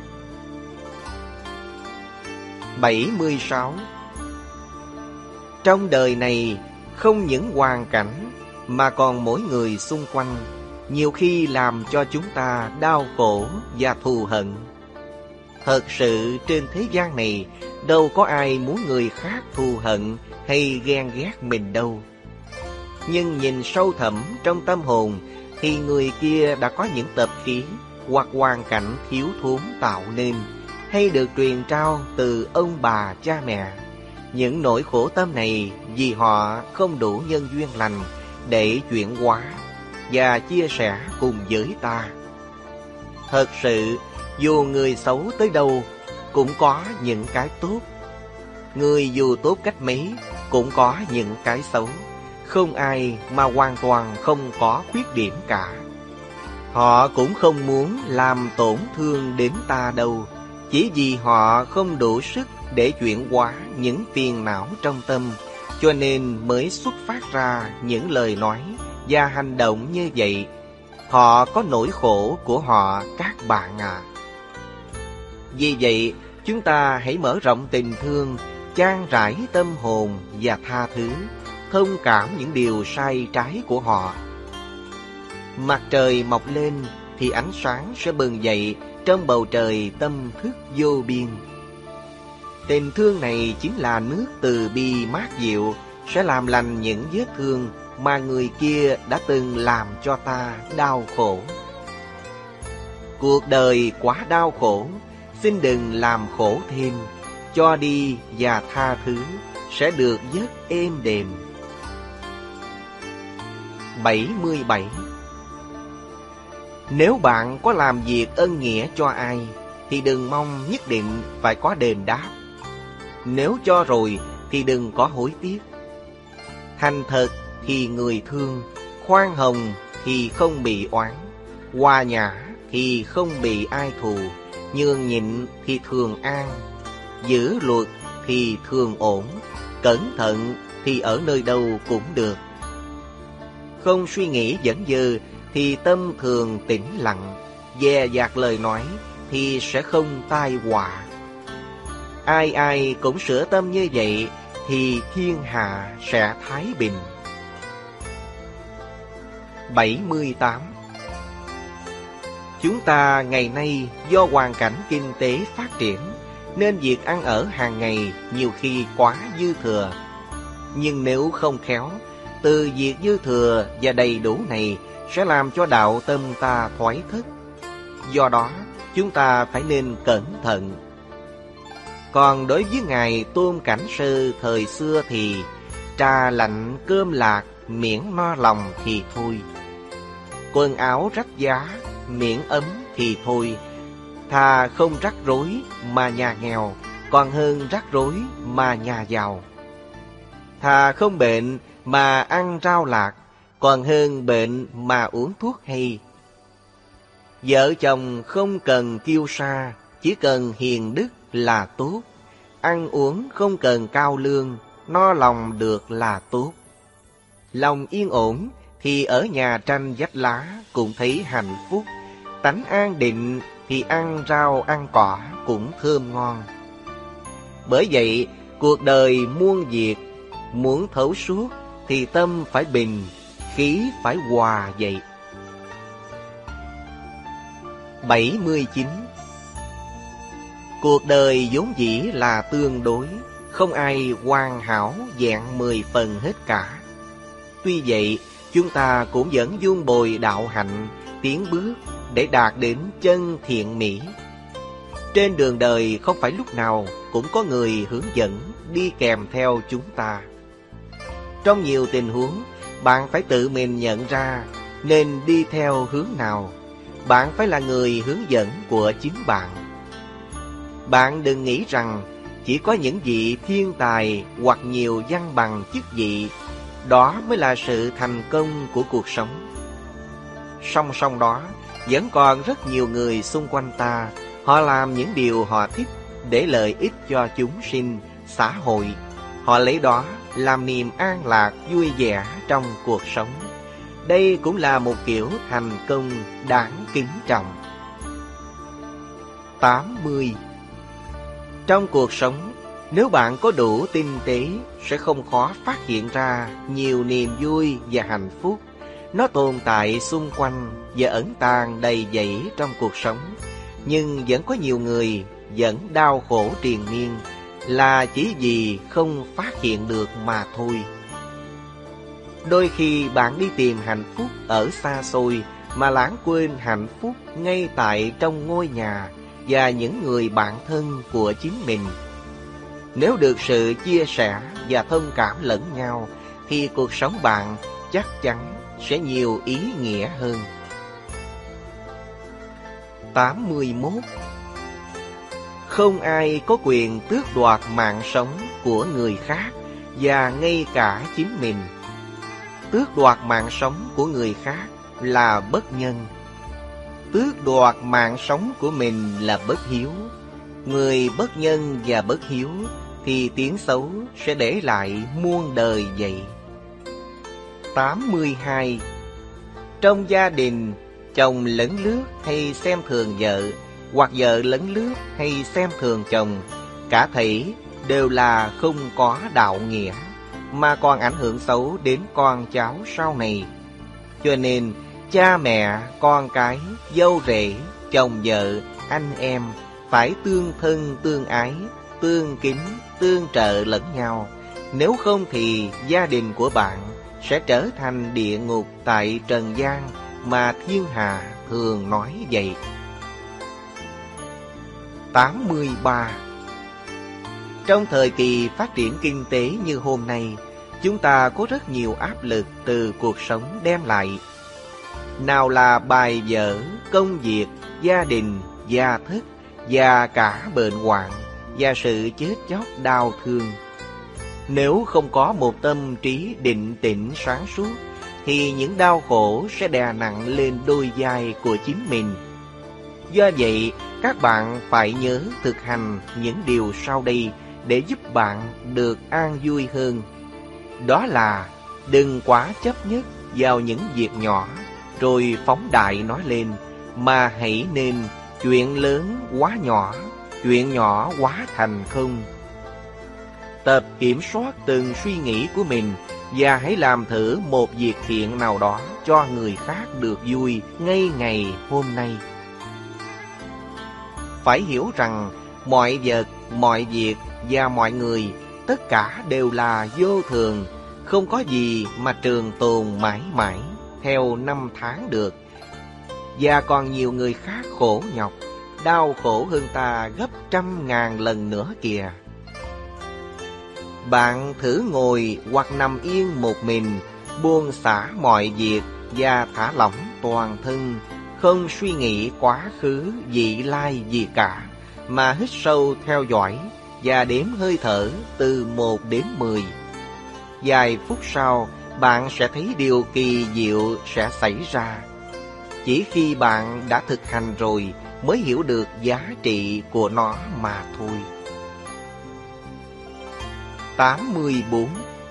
bảy mươi sáu. Trong đời này, không những hoàn cảnh mà còn mỗi người xung quanh, nhiều khi làm cho chúng ta đau khổ và thù hận. Thật sự trên thế gian này, đâu có ai muốn người khác thù hận hay ghen ghét mình đâu. Nhưng nhìn sâu thẳm trong tâm hồn, thì người kia đã có những tập khí hoặc hoàn cảnh thiếu thốn tạo nên, hay được truyền trao từ ông bà cha mẹ. Những nỗi khổ tâm này vì họ không đủ nhân duyên lành để chuyển hóa và chia sẻ cùng với ta. Thật sự, dù người xấu tới đâu cũng có những cái tốt. Người dù tốt cách mấy cũng có những cái xấu. Không ai mà hoàn toàn không có khuyết điểm cả. Họ cũng không muốn làm tổn thương đến ta đâu, chỉ vì họ không đủ sức để chuyển hóa những phiền não trong tâm, cho nên mới xuất phát ra những lời nói và hành động như vậy. Họ có nỗi khổ của họ các bạn à. Vì vậy, chúng ta hãy mở rộng tình thương, chan rãi tâm hồn và tha thứ, thông cảm những điều sai trái của họ. Mặt trời mọc lên thì ánh sáng sẽ bừng dậy trong bầu trời tâm thức vô biên. Tình thương này chính là nước từ bi mát dịu, sẽ làm lành những vết thương mà người kia đã từng làm cho ta đau khổ. Cuộc đời quá đau khổ, xin đừng làm khổ thêm, cho đi và tha thứ sẽ được giấc êm đềm. bảy mươi bảy. Nếu bạn có làm việc ân nghĩa cho ai, thì đừng mong nhất định phải có đền đáp. Nếu cho rồi thì đừng có hối tiếc. Thành thật thì người thương, khoan hồng thì không bị oán, hòa nhã thì không bị ai thù, nhường nhịn thì thường an, giữ luật thì thường ổn, cẩn thận thì ở nơi đâu cũng được. Không suy nghĩ dẫn dơ thì tâm thường tĩnh lặng, dè dặt lời nói thì sẽ không tai họa. Ai ai cũng sửa tâm như vậy thì thiên hạ sẽ thái bình. bảy mươi tám. Chúng ta ngày nay do hoàn cảnh kinh tế phát triển, nên việc ăn ở hàng ngày nhiều khi quá dư thừa. Nhưng nếu không khéo, từ việc dư thừa và đầy đủ này sẽ làm cho đạo tâm ta thoái thất. Do đó, chúng ta phải nên cẩn thận. Còn đối với Ngài Tôn Cảnh Sư thời xưa thì trà lạnh cơm lạc miễn no lòng thì thôi. Quần áo rách giá miễn ấm thì thôi. Thà không rắc rối mà nhà nghèo, còn hơn rắc rối mà nhà giàu. Thà không bệnh mà ăn rau lạc, còn hơn bệnh mà uống thuốc hay. Vợ chồng không cần kiêu sa, chỉ cần hiền đức là tốt. Ăn uống không cần cao lương, no lòng được là tốt. Lòng yên ổn thì ở nhà tranh vách lá cũng thấy hạnh phúc. Tánh an định thì ăn rau ăn cỏ cũng thơm ngon. Bởi vậy, cuộc đời muôn việc, muốn thấu suốt thì tâm phải bình, khí phải hòa vậy. bảy mươi chín. Cuộc đời vốn dĩ là tương đối, không ai hoàn hảo vẹn mười phần hết cả. Tuy vậy, chúng ta cũng vẫn vun bồi đạo hạnh, tiến bước để đạt đến chân thiện mỹ. Trên đường đời không phải lúc nào cũng có người hướng dẫn đi kèm theo chúng ta. Trong nhiều tình huống, bạn phải tự mình nhận ra nên đi theo hướng nào. Bạn phải là người hướng dẫn của chính bạn. Bạn đừng nghĩ rằng chỉ có những vị thiên tài hoặc nhiều văn bằng chức vị, đó mới là sự thành công của cuộc sống. Song song đó, vẫn còn rất nhiều người xung quanh ta, họ làm những điều họ thích để lợi ích cho chúng sinh, xã hội. Họ lấy đó làm niềm an lạc vui vẻ trong cuộc sống. Đây cũng là một kiểu thành công đáng kính trọng. tám mươi. Trong cuộc sống, Nếu bạn có đủ tinh tế, sẽ không khó phát hiện ra nhiều niềm vui và hạnh phúc. Nó tồn tại xung quanh và ẩn tàng đầy dẫy trong cuộc sống. Nhưng vẫn có nhiều người vẫn đau khổ triền miên, là chỉ vì không phát hiện được mà thôi. Đôi khi bạn đi tìm hạnh phúc ở xa xôi mà lãng quên hạnh phúc ngay tại trong ngôi nhà và những người bạn thân của chính mình. Nếu được sự chia sẻ và thông cảm lẫn nhau thì cuộc sống bạn chắc chắn sẽ nhiều ý nghĩa hơn. tám mươi mốt. Không ai có quyền tước đoạt mạng sống của người khác và ngay cả chính mình. Tước đoạt mạng sống của người khác là bất nhân. Tước đoạt mạng sống của mình là bất hiếu. Người bất nhân và bất hiếu thì tiếng xấu sẽ để lại muôn đời vậy. tám mươi hai. Trong gia đình, chồng lấn lướt hay xem thường vợ, hoặc vợ lấn lướt hay xem thường chồng, cả thảy đều là không có đạo nghĩa, mà còn ảnh hưởng xấu đến con cháu sau này. Cho nên, cha mẹ, con cái, dâu rể, chồng vợ, anh em phải tương thân tương ái, tương kính, tương trợ lẫn nhau. Nếu không thì gia đình của bạn sẽ trở thành địa ngục tại trần gian mà thiên hạ thường nói vậy. tám mươi ba. Trong thời kỳ phát triển kinh tế như hôm nay, chúng ta có rất nhiều áp lực từ cuộc sống đem lại. Nào là bài vở, công việc, gia đình, gia thất, và cả bệnh hoạn và sự chết chóc đau thương. Nếu không có một tâm trí định tĩnh sáng suốt, thì những đau khổ sẽ đè nặng lên đôi vai của chính mình. Do vậy, các bạn phải nhớ thực hành những điều sau đây để giúp bạn được an vui hơn. Đó là đừng quá chấp nhất vào những việc nhỏ rồi phóng đại nó lên, mà hãy nên chuyện lớn quá nhỏ, chuyện nhỏ quá thành không. Tập kiểm soát từng suy nghĩ của mình và hãy làm thử một việc thiện nào đó cho người khác được vui ngay ngày hôm nay. Phải hiểu rằng mọi vật, mọi việc và mọi người tất cả đều là vô thường, không có gì mà trường tồn mãi mãi theo năm tháng được. Và còn nhiều người khác khổ nhọc, đau khổ hơn ta gấp trăm ngàn lần nữa kìa. Bạn thử ngồi hoặc nằm yên một mình, buông xả mọi việc và thả lỏng toàn thân, không suy nghĩ quá khứ, vị lai gì cả, mà hít sâu theo dõi và đếm hơi thở từ một đến mười. Vài phút sau, bạn sẽ thấy điều kỳ diệu sẽ xảy ra. Chỉ khi bạn đã thực hành rồi mới hiểu được giá trị của nó mà thôi. tám mươi bốn.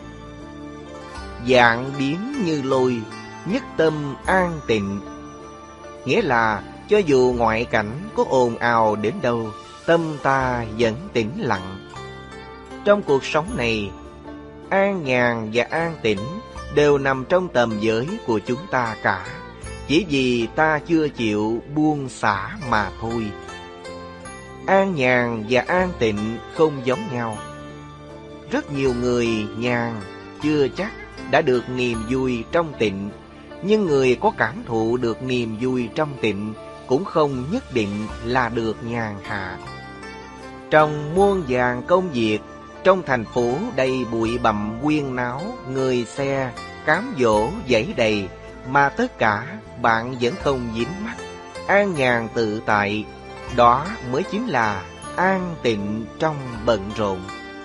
Dạng biến như lôi, nhất tâm an tịnh. Nghĩa là cho dù ngoại cảnh có ồn ào đến đâu, tâm ta vẫn tĩnh lặng. Trong cuộc sống này, an nhàn và an tĩnh đều nằm trong tầm giới của chúng ta cả, chỉ vì ta chưa chịu buông xả mà thôi. An nhàn và an tịnh không giống nhau. Rất nhiều người nhàn chưa chắc đã được niềm vui trong tịnh, nhưng người có cảm thụ được niềm vui trong tịnh cũng không nhất định là được nhàn hạ. Trong muôn vàn công việc, trong thành phố đầy bụi bặm huyên náo, người xe, cám dỗ dãy đầy, mà tất cả bạn vẫn không dính mắt, an nhàn tự tại. Đó mới chính là an tịnh trong bận rộn.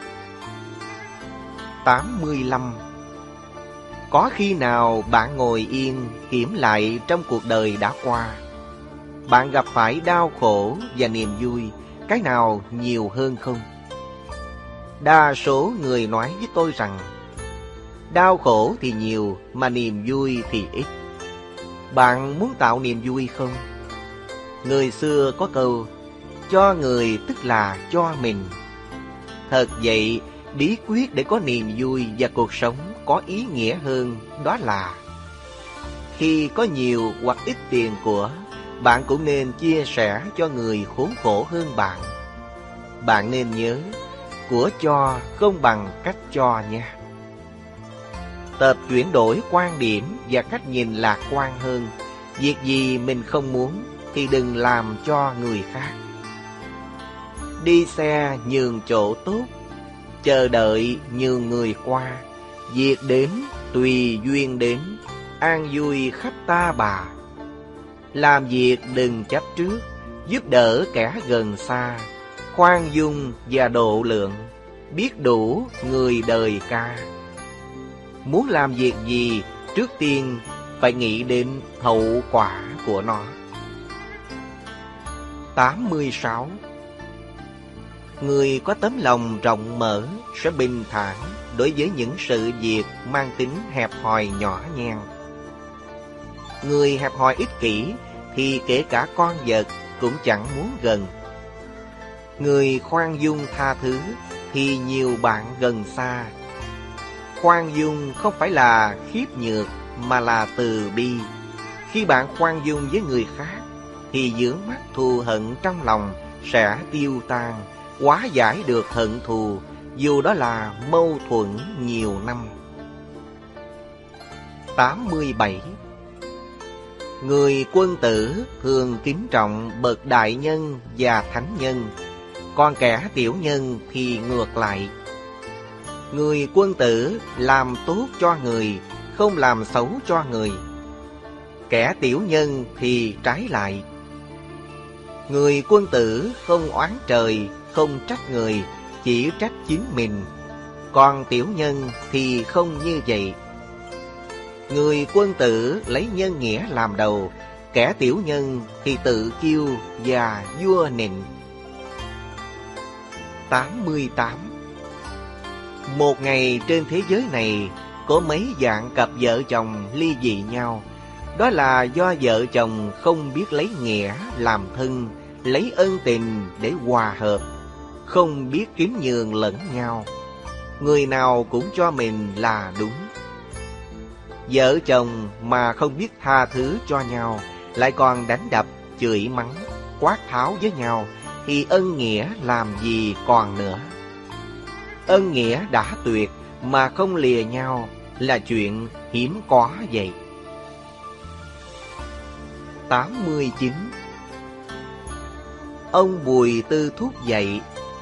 tám mươi lăm. Có khi nào bạn ngồi yên kiểm lại trong cuộc đời đã qua, bạn gặp phải đau khổ và niềm vui, cái nào nhiều hơn không? Đa số người nói với tôi rằng đau khổ thì nhiều mà niềm vui thì ít. Bạn muốn tạo niềm vui không? Người xưa có câu, cho người tức là cho mình. Thật vậy, bí quyết để có niềm vui và cuộc sống có ý nghĩa hơn đó là khi có nhiều hoặc ít tiền của, bạn cũng nên chia sẻ cho người khốn khổ hơn bạn. Bạn nên nhớ, của cho không bằng cách cho nha. Tập chuyển đổi quan điểm và cách nhìn lạc quan hơn. Việc gì mình không muốn thì đừng làm cho người khác. Đi xe nhường chỗ tốt, chờ đợi nhường người qua. Việc đến tùy duyên đến, an vui khắp ta bà. Làm việc đừng chấp trước, giúp đỡ kẻ gần xa. Khoan dung và độ lượng, biết đủ người đời ca. Muốn làm việc gì, trước tiên phải nghĩ đến hậu quả của nó. tám mươi sáu. Người có tấm lòng rộng mở sẽ bình thản đối với những sự việc mang tính hẹp hòi nhỏ nhen. Người hẹp hòi ích kỷ thì kể cả con vật cũng chẳng muốn gần. Người khoan dung tha thứ thì nhiều bạn gần xa. Khoan dung không phải là khiếp nhược mà là từ bi. Khi bạn khoan dung với người khác thì vướng mắc thù hận trong lòng sẽ tiêu tan, hóa giải được hận thù, dù đó là mâu thuẫn nhiều năm. tám mươi bảy. Người quân tử thường kính trọng bậc đại nhân và thánh nhân, còn kẻ tiểu nhân thì ngược lại. Người quân tử làm tốt cho người, không làm xấu cho người. Kẻ tiểu nhân thì trái lại. Người quân tử không oán trời, không trách người, chỉ trách chính mình. Còn tiểu nhân thì không như vậy. Người quân tử lấy nhân nghĩa làm đầu, kẻ tiểu nhân thì tự kiêu và vua nịnh. tám mươi tám. Một ngày trên thế giới này có mấy dạng cặp vợ chồng ly dị nhau. Đó là do vợ chồng không biết lấy nghĩa làm thân, lấy ân tình để hòa hợp, không biết kính nhường lẫn nhau. Người nào cũng cho mình là đúng. Vợ chồng mà không biết tha thứ cho nhau, lại còn đánh đập, chửi mắng, quát tháo với nhau, thì ân nghĩa làm gì còn nữa. Ân nghĩa đã tuyệt mà không lìa nhau là chuyện hiếm có vậy. tám mươi chín. Ông Bùi Tư thúc dạy: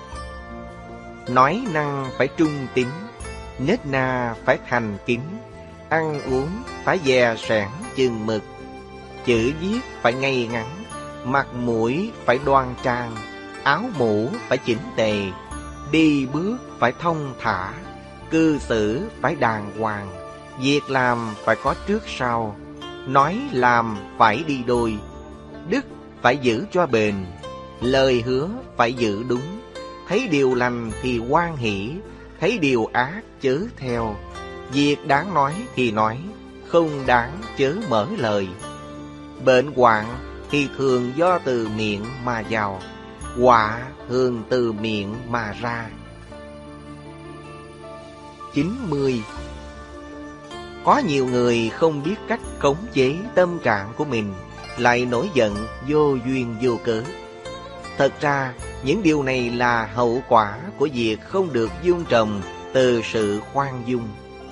nói năng phải trung tín, nết na phải thành kính, ăn uống phải dè sẻn chừng mực, chữ viết phải ngay ngắn, mặt mũi phải đoan trang, áo mũ phải chỉnh tề, đi bước phải thông thả, cư xử phải đàng hoàng, việc làm phải có trước sau, nói làm phải đi đôi, đức phải giữ cho bền, lời hứa phải giữ đúng, thấy điều lành thì hoan hỷ, thấy điều ác chớ theo, việc đáng nói thì nói, không đáng chớ mở lời. Bệnh hoạn thì thường do từ miệng mà vào, họa thường từ miệng mà ra. chín mươi. Có nhiều người không biết cách khống chế tâm trạng của mình, lại nổi giận vô duyên vô cớ. Thật ra, những điều này là hậu quả của việc không được dung trồng từ sự khoan dung.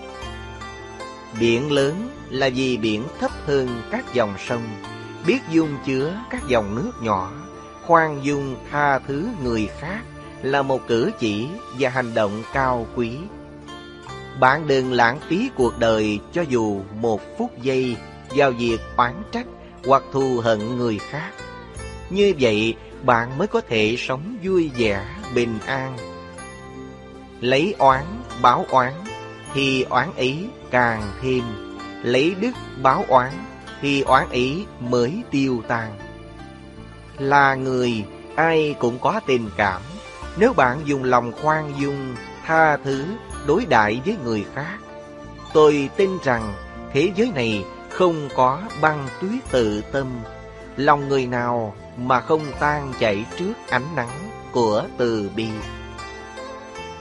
Biển lớn là vì biển thấp hơn các dòng sông, biết dung chứa các dòng nước nhỏ. Khoan dung tha thứ người khác là một cử chỉ và hành động cao quý. Bạn đừng lãng phí cuộc đời cho dù một phút giây vào việc oán trách hoặc thù hận người khác. Như vậy, bạn mới có thể sống vui vẻ, bình an. Lấy oán báo oán thì oán ấy càng thêm, lấy đức báo oán thì oán ấy mới tiêu tan. Là người, ai cũng có tình cảm. Nếu bạn dùng lòng khoan dung, tha thứ đối đãi với người khác, tôi tin rằng thế giới này không có băng tuyết tự tâm. Lòng người nào mà không tan chảy trước ánh nắng của từ bi.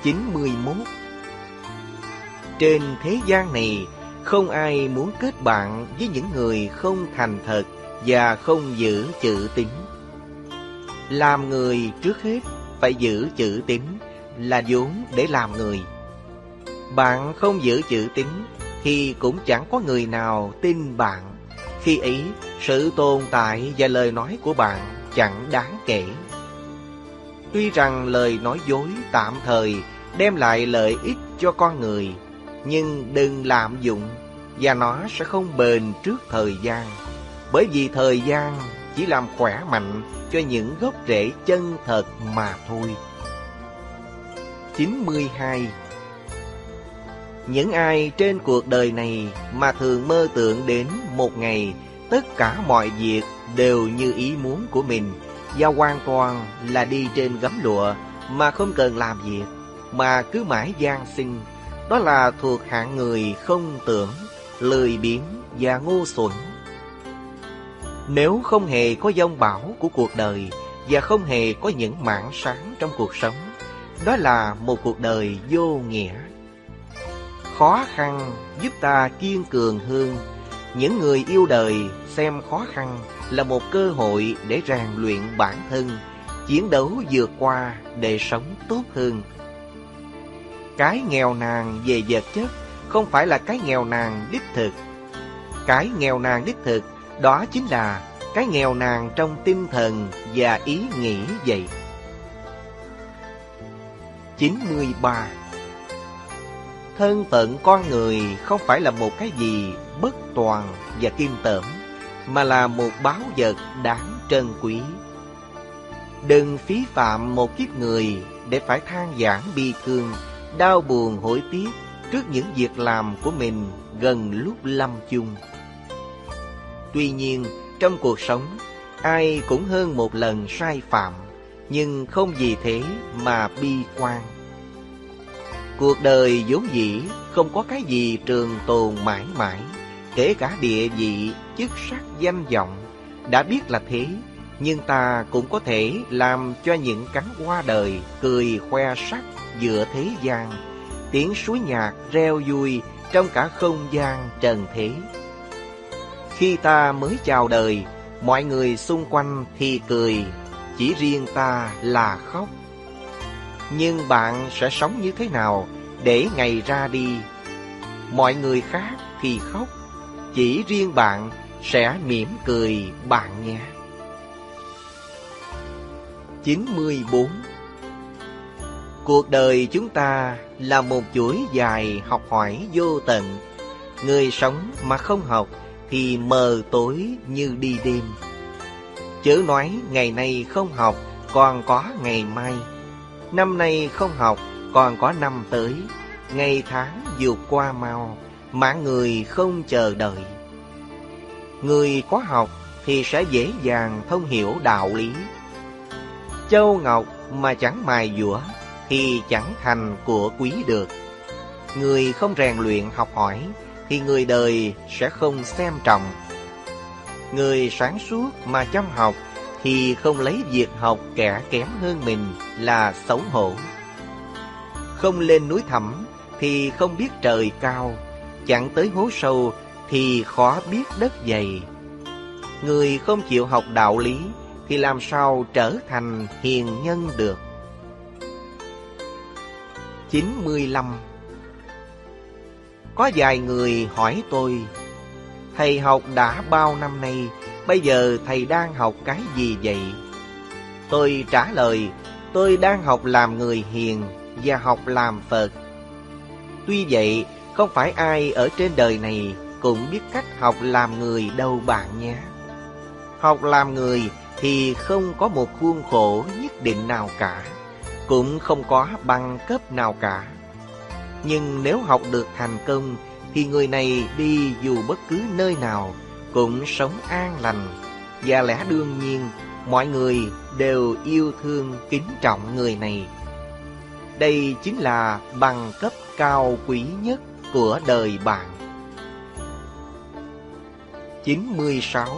chín mươi mốt. Trên thế gian này, không ai muốn kết bạn với những người không thành thật và không giữ chữ tín. Làm người trước hết phải giữ chữ tín là vốn để làm người. Bạn không giữ chữ tín thì cũng chẳng có người nào tin bạn. Khi ấy, sự tồn tại và lời nói của bạn chẳng đáng kể. Tuy rằng lời nói dối tạm thời đem lại lợi ích cho con người, nhưng đừng lạm dụng và nó sẽ không bền trước thời gian. Bởi vì thời gian chỉ làm khỏe mạnh cho những gốc rễ chân thật mà thôi. chín mươi hai. Những ai trên cuộc đời này mà thường mơ tưởng đến một ngày tất cả mọi việc đều như ý muốn của mình và hoàn toàn là đi trên gấm lụa mà không cần làm việc, mà cứ mãi gian sinh, đó là thuộc hạng người không tưởng, lười biếng và ngu xuẩn. Nếu không hề có dông bão của cuộc đời và không hề có những mảng sáng trong cuộc sống, đó là một cuộc đời vô nghĩa. Khó khăn giúp ta kiên cường hơn. Những người yêu đời xem khó khăn là một cơ hội để rèn luyện bản thân, chiến đấu vượt qua để sống tốt hơn. Cái nghèo nàn về vật chất không phải là cái nghèo nàn đích thực. Cái nghèo nàn đích thực đó chính là cái nghèo nàn trong tinh thần và ý nghĩ vậy. chín mươi ba. Thân phận con người không phải là một cái gì bất toàn và kinh tởm, mà là một báu vật đáng trân quý. Đừng phí phạm một kiếp người để phải than vãn bi thương, đau buồn hối tiếc trước những việc làm của mình gần lúc lâm chung. Tuy nhiên, trong cuộc sống, ai cũng hơn một lần sai phạm, nhưng không vì thế mà bi quan. Cuộc đời vốn dĩ không có cái gì trường tồn mãi mãi, kể cả địa vị, chức sắc, danh vọng. Đã biết là thế, nhưng ta cũng có thể làm cho những cánh hoa đời cười khoe sắc giữa thế gian, tiếng suối nhạc reo vui trong cả không gian trần thế. Khi ta mới chào đời, mọi người xung quanh thì cười, chỉ riêng ta là khóc. Nhưng bạn sẽ sống như thế nào để ngày ra đi? Mọi người khác thì khóc, chỉ riêng bạn sẽ mỉm cười bạn nhé. chín mươi bốn. Cuộc đời chúng ta là một chuỗi dài học hỏi vô tận. Người sống mà không học thì mờ tối như đi đêm. Chớ nói ngày nay không học còn có ngày mai, năm nay không học còn có năm tới. Ngày tháng vượt qua mau, mạng người không chờ đợi. Người có học thì sẽ dễ dàng thông hiểu đạo lý. Châu ngọc mà chẳng mài dũa thì chẳng thành của quý được. Người không rèn luyện học hỏi thì người đời sẽ không xem trọng. Người sáng suốt mà chăm học thì không lấy việc học kẻ kém hơn mình là xấu hổ. Không lên núi thẳm thì không biết trời cao, chẳng tới hố sâu thì khó biết đất dày. Người không chịu học đạo lý thì làm sao trở thành hiền nhân được. chín mươi lăm. Có vài người hỏi tôi: thầy học đã bao năm nay, bây giờ thầy đang học cái gì vậy? Tôi trả lời: tôi đang học làm người hiền và học làm Phật. Tuy vậy, không phải ai ở trên đời này cũng biết cách học làm người đâu bạn nhé. Học làm người thì không có một khuôn khổ nhất định nào cả, cũng không có bằng cấp nào cả. Nhưng nếu học được thành công thì người này đi dù bất cứ nơi nào cũng sống an lành, và lẽ đương nhiên mọi người đều yêu thương kính trọng người này. Đây chính là bằng cấp cao quý nhất của đời bạn. chín mươi sáu.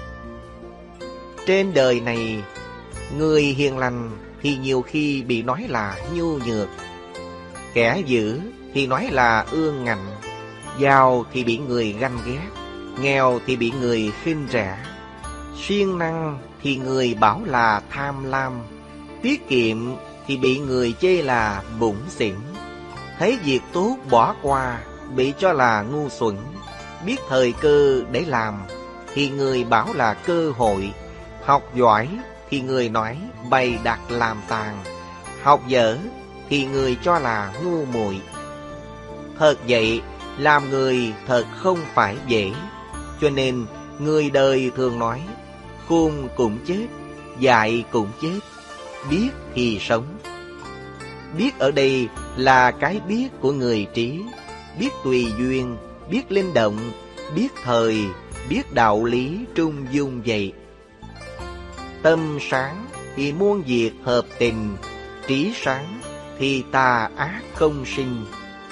Trên đời này, người hiền lành thì nhiều khi bị nói là nhu nhược. Kẻ dữ thì nói là ương ngạnh, giàu thì bị người ganh ghét, nghèo thì bị người khinh rẻ, siêng năng thì người bảo là tham lam, tiết kiệm thì bị người chê là bủn xỉn, thấy việc tốt bỏ qua bị cho là ngu xuẩn, biết thời cơ để làm thì người bảo là cơ hội, học giỏi thì người nói bày đặt làm tàn, học dở thì người cho là ngu muội. Thật vậy, làm người thật không phải dễ, cho nên người đời thường nói khôn cũng chết, dại cũng chết, biết thì sống. Biết ở đây là cái biết của người trí, biết tùy duyên, biết linh động, biết thời, biết đạo lý trung dung vậy. Tâm sáng thì muôn việc hợp tình, trí sáng thì tà ác không sinh.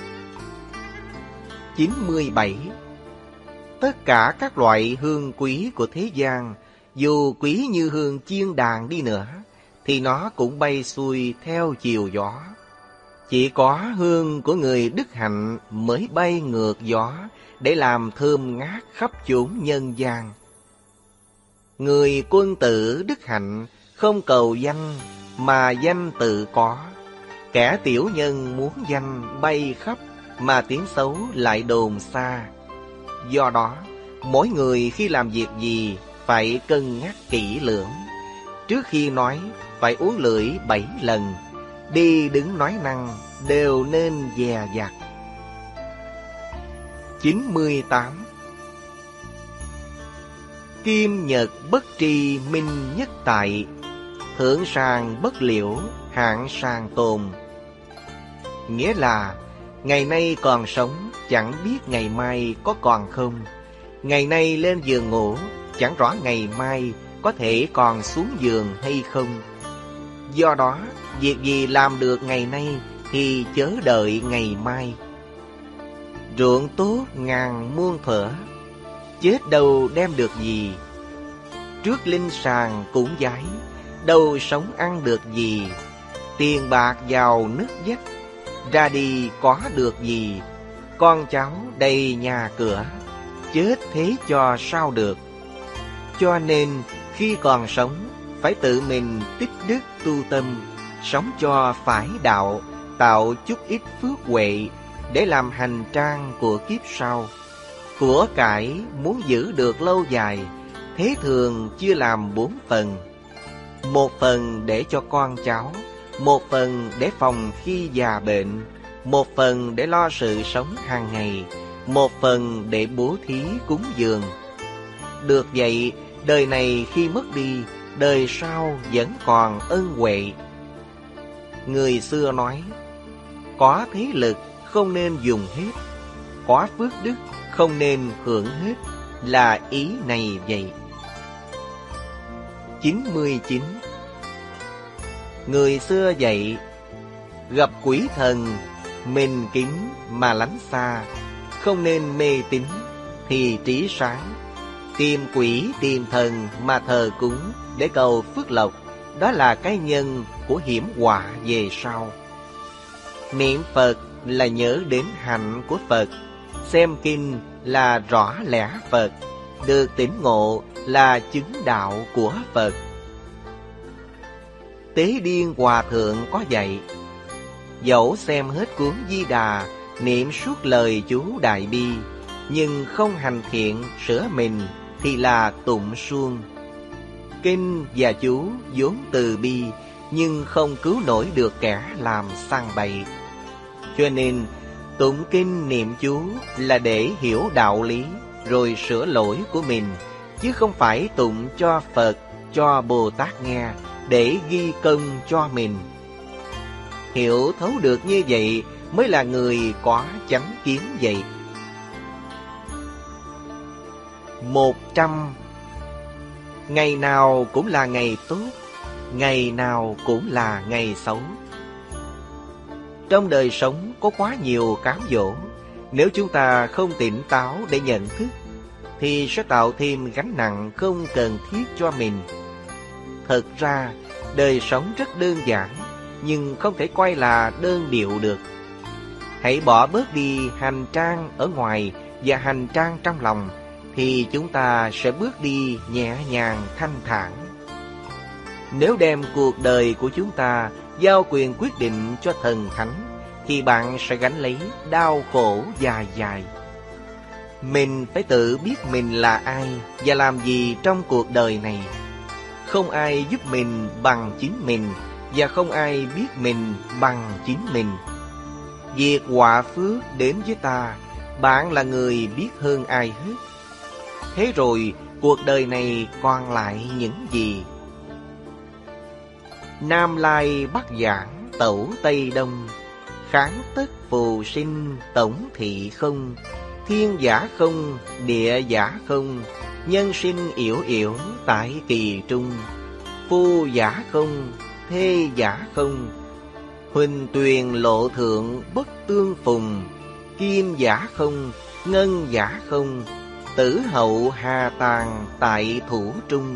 chín mươi bảy. Tất cả các loại hương quý của thế gian, dù quý như hương chiên đàn đi nữa, thì nó cũng bay xuôi theo chiều gió. Chỉ có hương của người đức hạnh mới bay ngược gió, để làm thơm ngát khắp chốn nhân gian. Người quân tử đức hạnh không cầu danh, mà danh tự có. Kẻ tiểu nhân muốn danh bay khắp, mà tiếng xấu lại đồn xa. Do đó, mỗi người khi làm việc gì phải cân nhắc kỹ lưỡng. Trước khi nói phải uốn lưỡi bảy lần, đi đứng nói năng đều nên dè dặt. chín mươi tám. Kim nhật bất tri minh nhất tại, thượng sàng bất liễu hạng sàng tồn. Nghĩa là ngày nay còn sống, chẳng biết ngày mai có còn không. Ngày nay lên giường ngủ, chẳng rõ ngày mai có thể còn xuống giường hay không. Do đó, việc gì làm được ngày nay thì chớ đợi ngày mai. Ruộng tốt ngàn muôn thuở, chết đâu đem được gì. Trước linh sàng cũng giái, đâu sống ăn được gì. Tiền bạc vào nước vách, ra đi có được gì. Con cháu đầy nhà cửa, chết thế cho sao được. Cho nên khi còn sống, phải tự mình tích đức tu tâm, sống cho phải đạo, tạo chút ít phước huệ để làm hành trang của kiếp sau. Của cải muốn giữ được lâu dài, thế thường chia làm bốn phần. Một phần để cho con cháu, một phần để phòng khi già bệnh, một phần để lo sự sống hàng ngày, một phần để bố thí cúng dường. Được vậy, đời này khi mất đi, đời sau vẫn còn ân huệ. Người xưa nói, có thế lực không nên dùng hết, có phước đức không nên hưởng hết, là ý này vậy. chín mươi chín. Người xưa dạy, gặp quỷ thần, mình kính mà lánh xa, không nên mê tín thì trí sáng. Tìm quỷ tìm thần mà thờ cúng để cầu phước lộc, đó là cái nhân của hiểm họa về sau. Niệm Phật là nhớ đến hạnh của Phật, xem kinh là rõ lẽ Phật, được tỉnh ngộ là chứng đạo của Phật. Tế Điên Hòa Thượng có dạy, dẫu xem hết cuốn Di Đà, niệm suốt lời chú Đại Bi, nhưng không hành thiện sửa mình thì là tụng suông. Kinh và chú vốn từ bi, nhưng không cứu nổi được kẻ làm sang bậy. Cho nên tụng kinh niệm chú là để hiểu đạo lý rồi sửa lỗi của mình, chứ không phải tụng cho Phật, cho Bồ Tát nghe để ghi công cho mình. Hiểu thấu được như vậy mới là người có chánh kiến vậy. Một trăm. Ngày nào cũng là ngày tốt, ngày nào cũng là ngày xấu. Trong đời sống có quá nhiều cám dỗ, nếu chúng ta không tỉnh táo để nhận thức, thì sẽ tạo thêm gánh nặng không cần thiết cho mình. Thật ra, đời sống rất đơn giản, nhưng không thể coi là đơn điệu được. Hãy bỏ bớt đi hành trang ở ngoài và hành trang trong lòng, thì chúng ta sẽ bước đi nhẹ nhàng thanh thản. Nếu đem cuộc đời của chúng ta giao quyền quyết định cho thần thánh, thì bạn sẽ gánh lấy đau khổ dài dài. Mình phải tự biết mình là ai và làm gì trong cuộc đời này. Không ai giúp mình bằng chính mình, và không ai biết mình bằng chính mình. Việc họa phước đến với ta, bạn là người biết hơn ai hết. Thế rồi cuộc đời này còn lại những gì? Nam Lai Bắc Giảng Tẩu Tây Đông, kháng tất phù sinh tổng thị không. Thiên giả không, địa giả không, nhân sinh yểu yểu tại kỳ trung. Phu giả không, thê giả không, huỳnh tuyền lộ thượng bất tương phùng. Kim giả không, ngân giả không, tử hậu hà tàn tại thủ trung.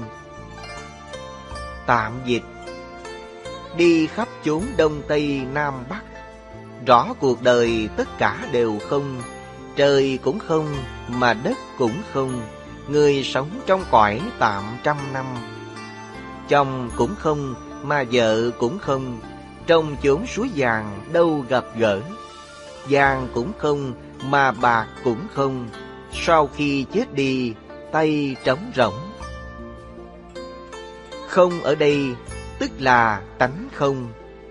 Tạm dịch: đi khắp chốn đông tây nam bắc, rõ cuộc đời tất cả đều không. Trời cũng không, mà đất cũng không, người sống trong cõi tạm trăm năm. Chồng cũng không, mà vợ cũng không, trong chốn suối vàng đâu gặp gỡ. Vàng cũng không, mà bạc cũng không, sau khi chết đi tay trống rỗng. Không ở đây tức là tánh không.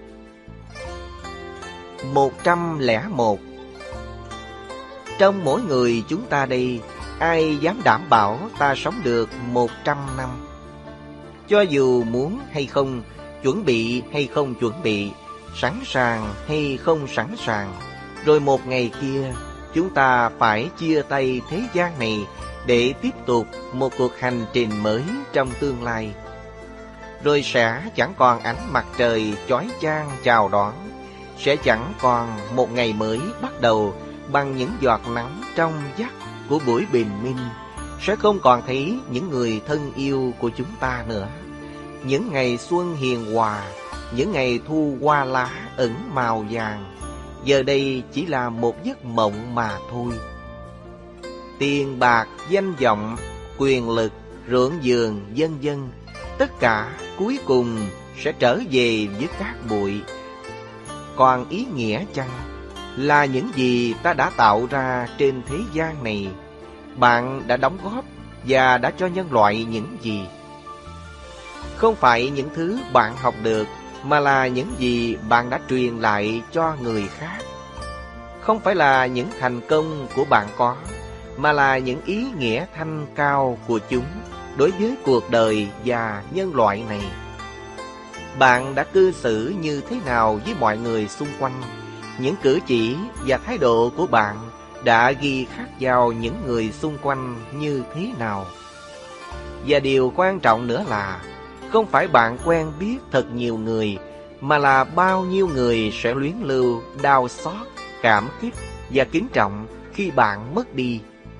Một trăm lẻ một. Trong mỗi người chúng ta đây, ai dám đảm bảo ta sống được một trăm năm? Cho dù muốn hay không, chuẩn bị hay không chuẩn bị, sẵn sàng hay không sẵn sàng, rồi một ngày kia, chúng ta phải chia tay thế gian này để tiếp tục một cuộc hành trình mới trong tương lai. Rồi sẽ chẳng còn ánh mặt trời chói chang chào đón, sẽ chẳng còn một ngày mới bắt đầu bằng những giọt nắng trong vắt của buổi bình minh, sẽ không còn thấy những người thân yêu của chúng ta nữa. Những ngày xuân hiền hòa, những ngày thu hoa lá ẩn màu vàng, giờ đây chỉ là một giấc mộng mà thôi. Tiền bạc, danh vọng, quyền lực, ruộng vườn, vân vân, tất cả cuối cùng sẽ trở về với cát bụi. Còn ý nghĩa chăng là những gì ta đã tạo ra trên thế gian này, bạn đã đóng góp và đã cho nhân loại những gì? Không phải những thứ bạn học được, mà là những gì bạn đã truyền lại cho người khác. Không phải là những thành công của bạn có, mà là những ý nghĩa thanh cao của chúng đối với cuộc đời và nhân loại này. Bạn đã cư xử như thế nào với mọi người xung quanh? Những cử chỉ và thái độ của bạn đã ghi khắc vào những người xung quanh như thế nào? Và điều quan trọng nữa là không phải bạn quen biết thật nhiều người, mà là bao nhiêu người sẽ luyến lưu, đau xót, cảm kích và kính trọng khi bạn mất đi.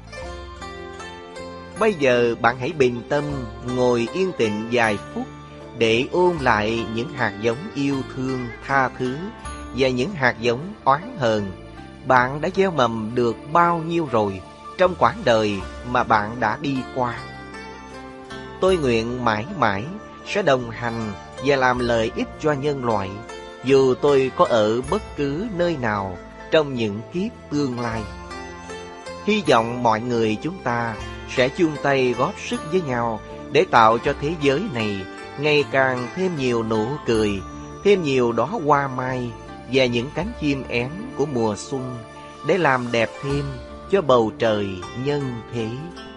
Bây giờ bạn hãy bình tâm ngồi yên tĩnh vài phút để ôn lại những hạt giống yêu thương, tha thứ và những hạt giống oán hờn. Bạn đã gieo mầm được bao nhiêu rồi trong quãng đời mà bạn đã đi qua? Tôi nguyện mãi mãi sẽ đồng hành và làm lợi ích cho nhân loại, dù tôi có ở bất cứ nơi nào trong những kiếp tương lai. Hy vọng mọi người chúng ta sẽ chung tay góp sức với nhau để tạo cho thế giới này ngày càng thêm nhiều nụ cười, thêm nhiều đóa hoa mai và những cánh chim én của mùa xuân, để làm đẹp thêm cho bầu trời nhân thế.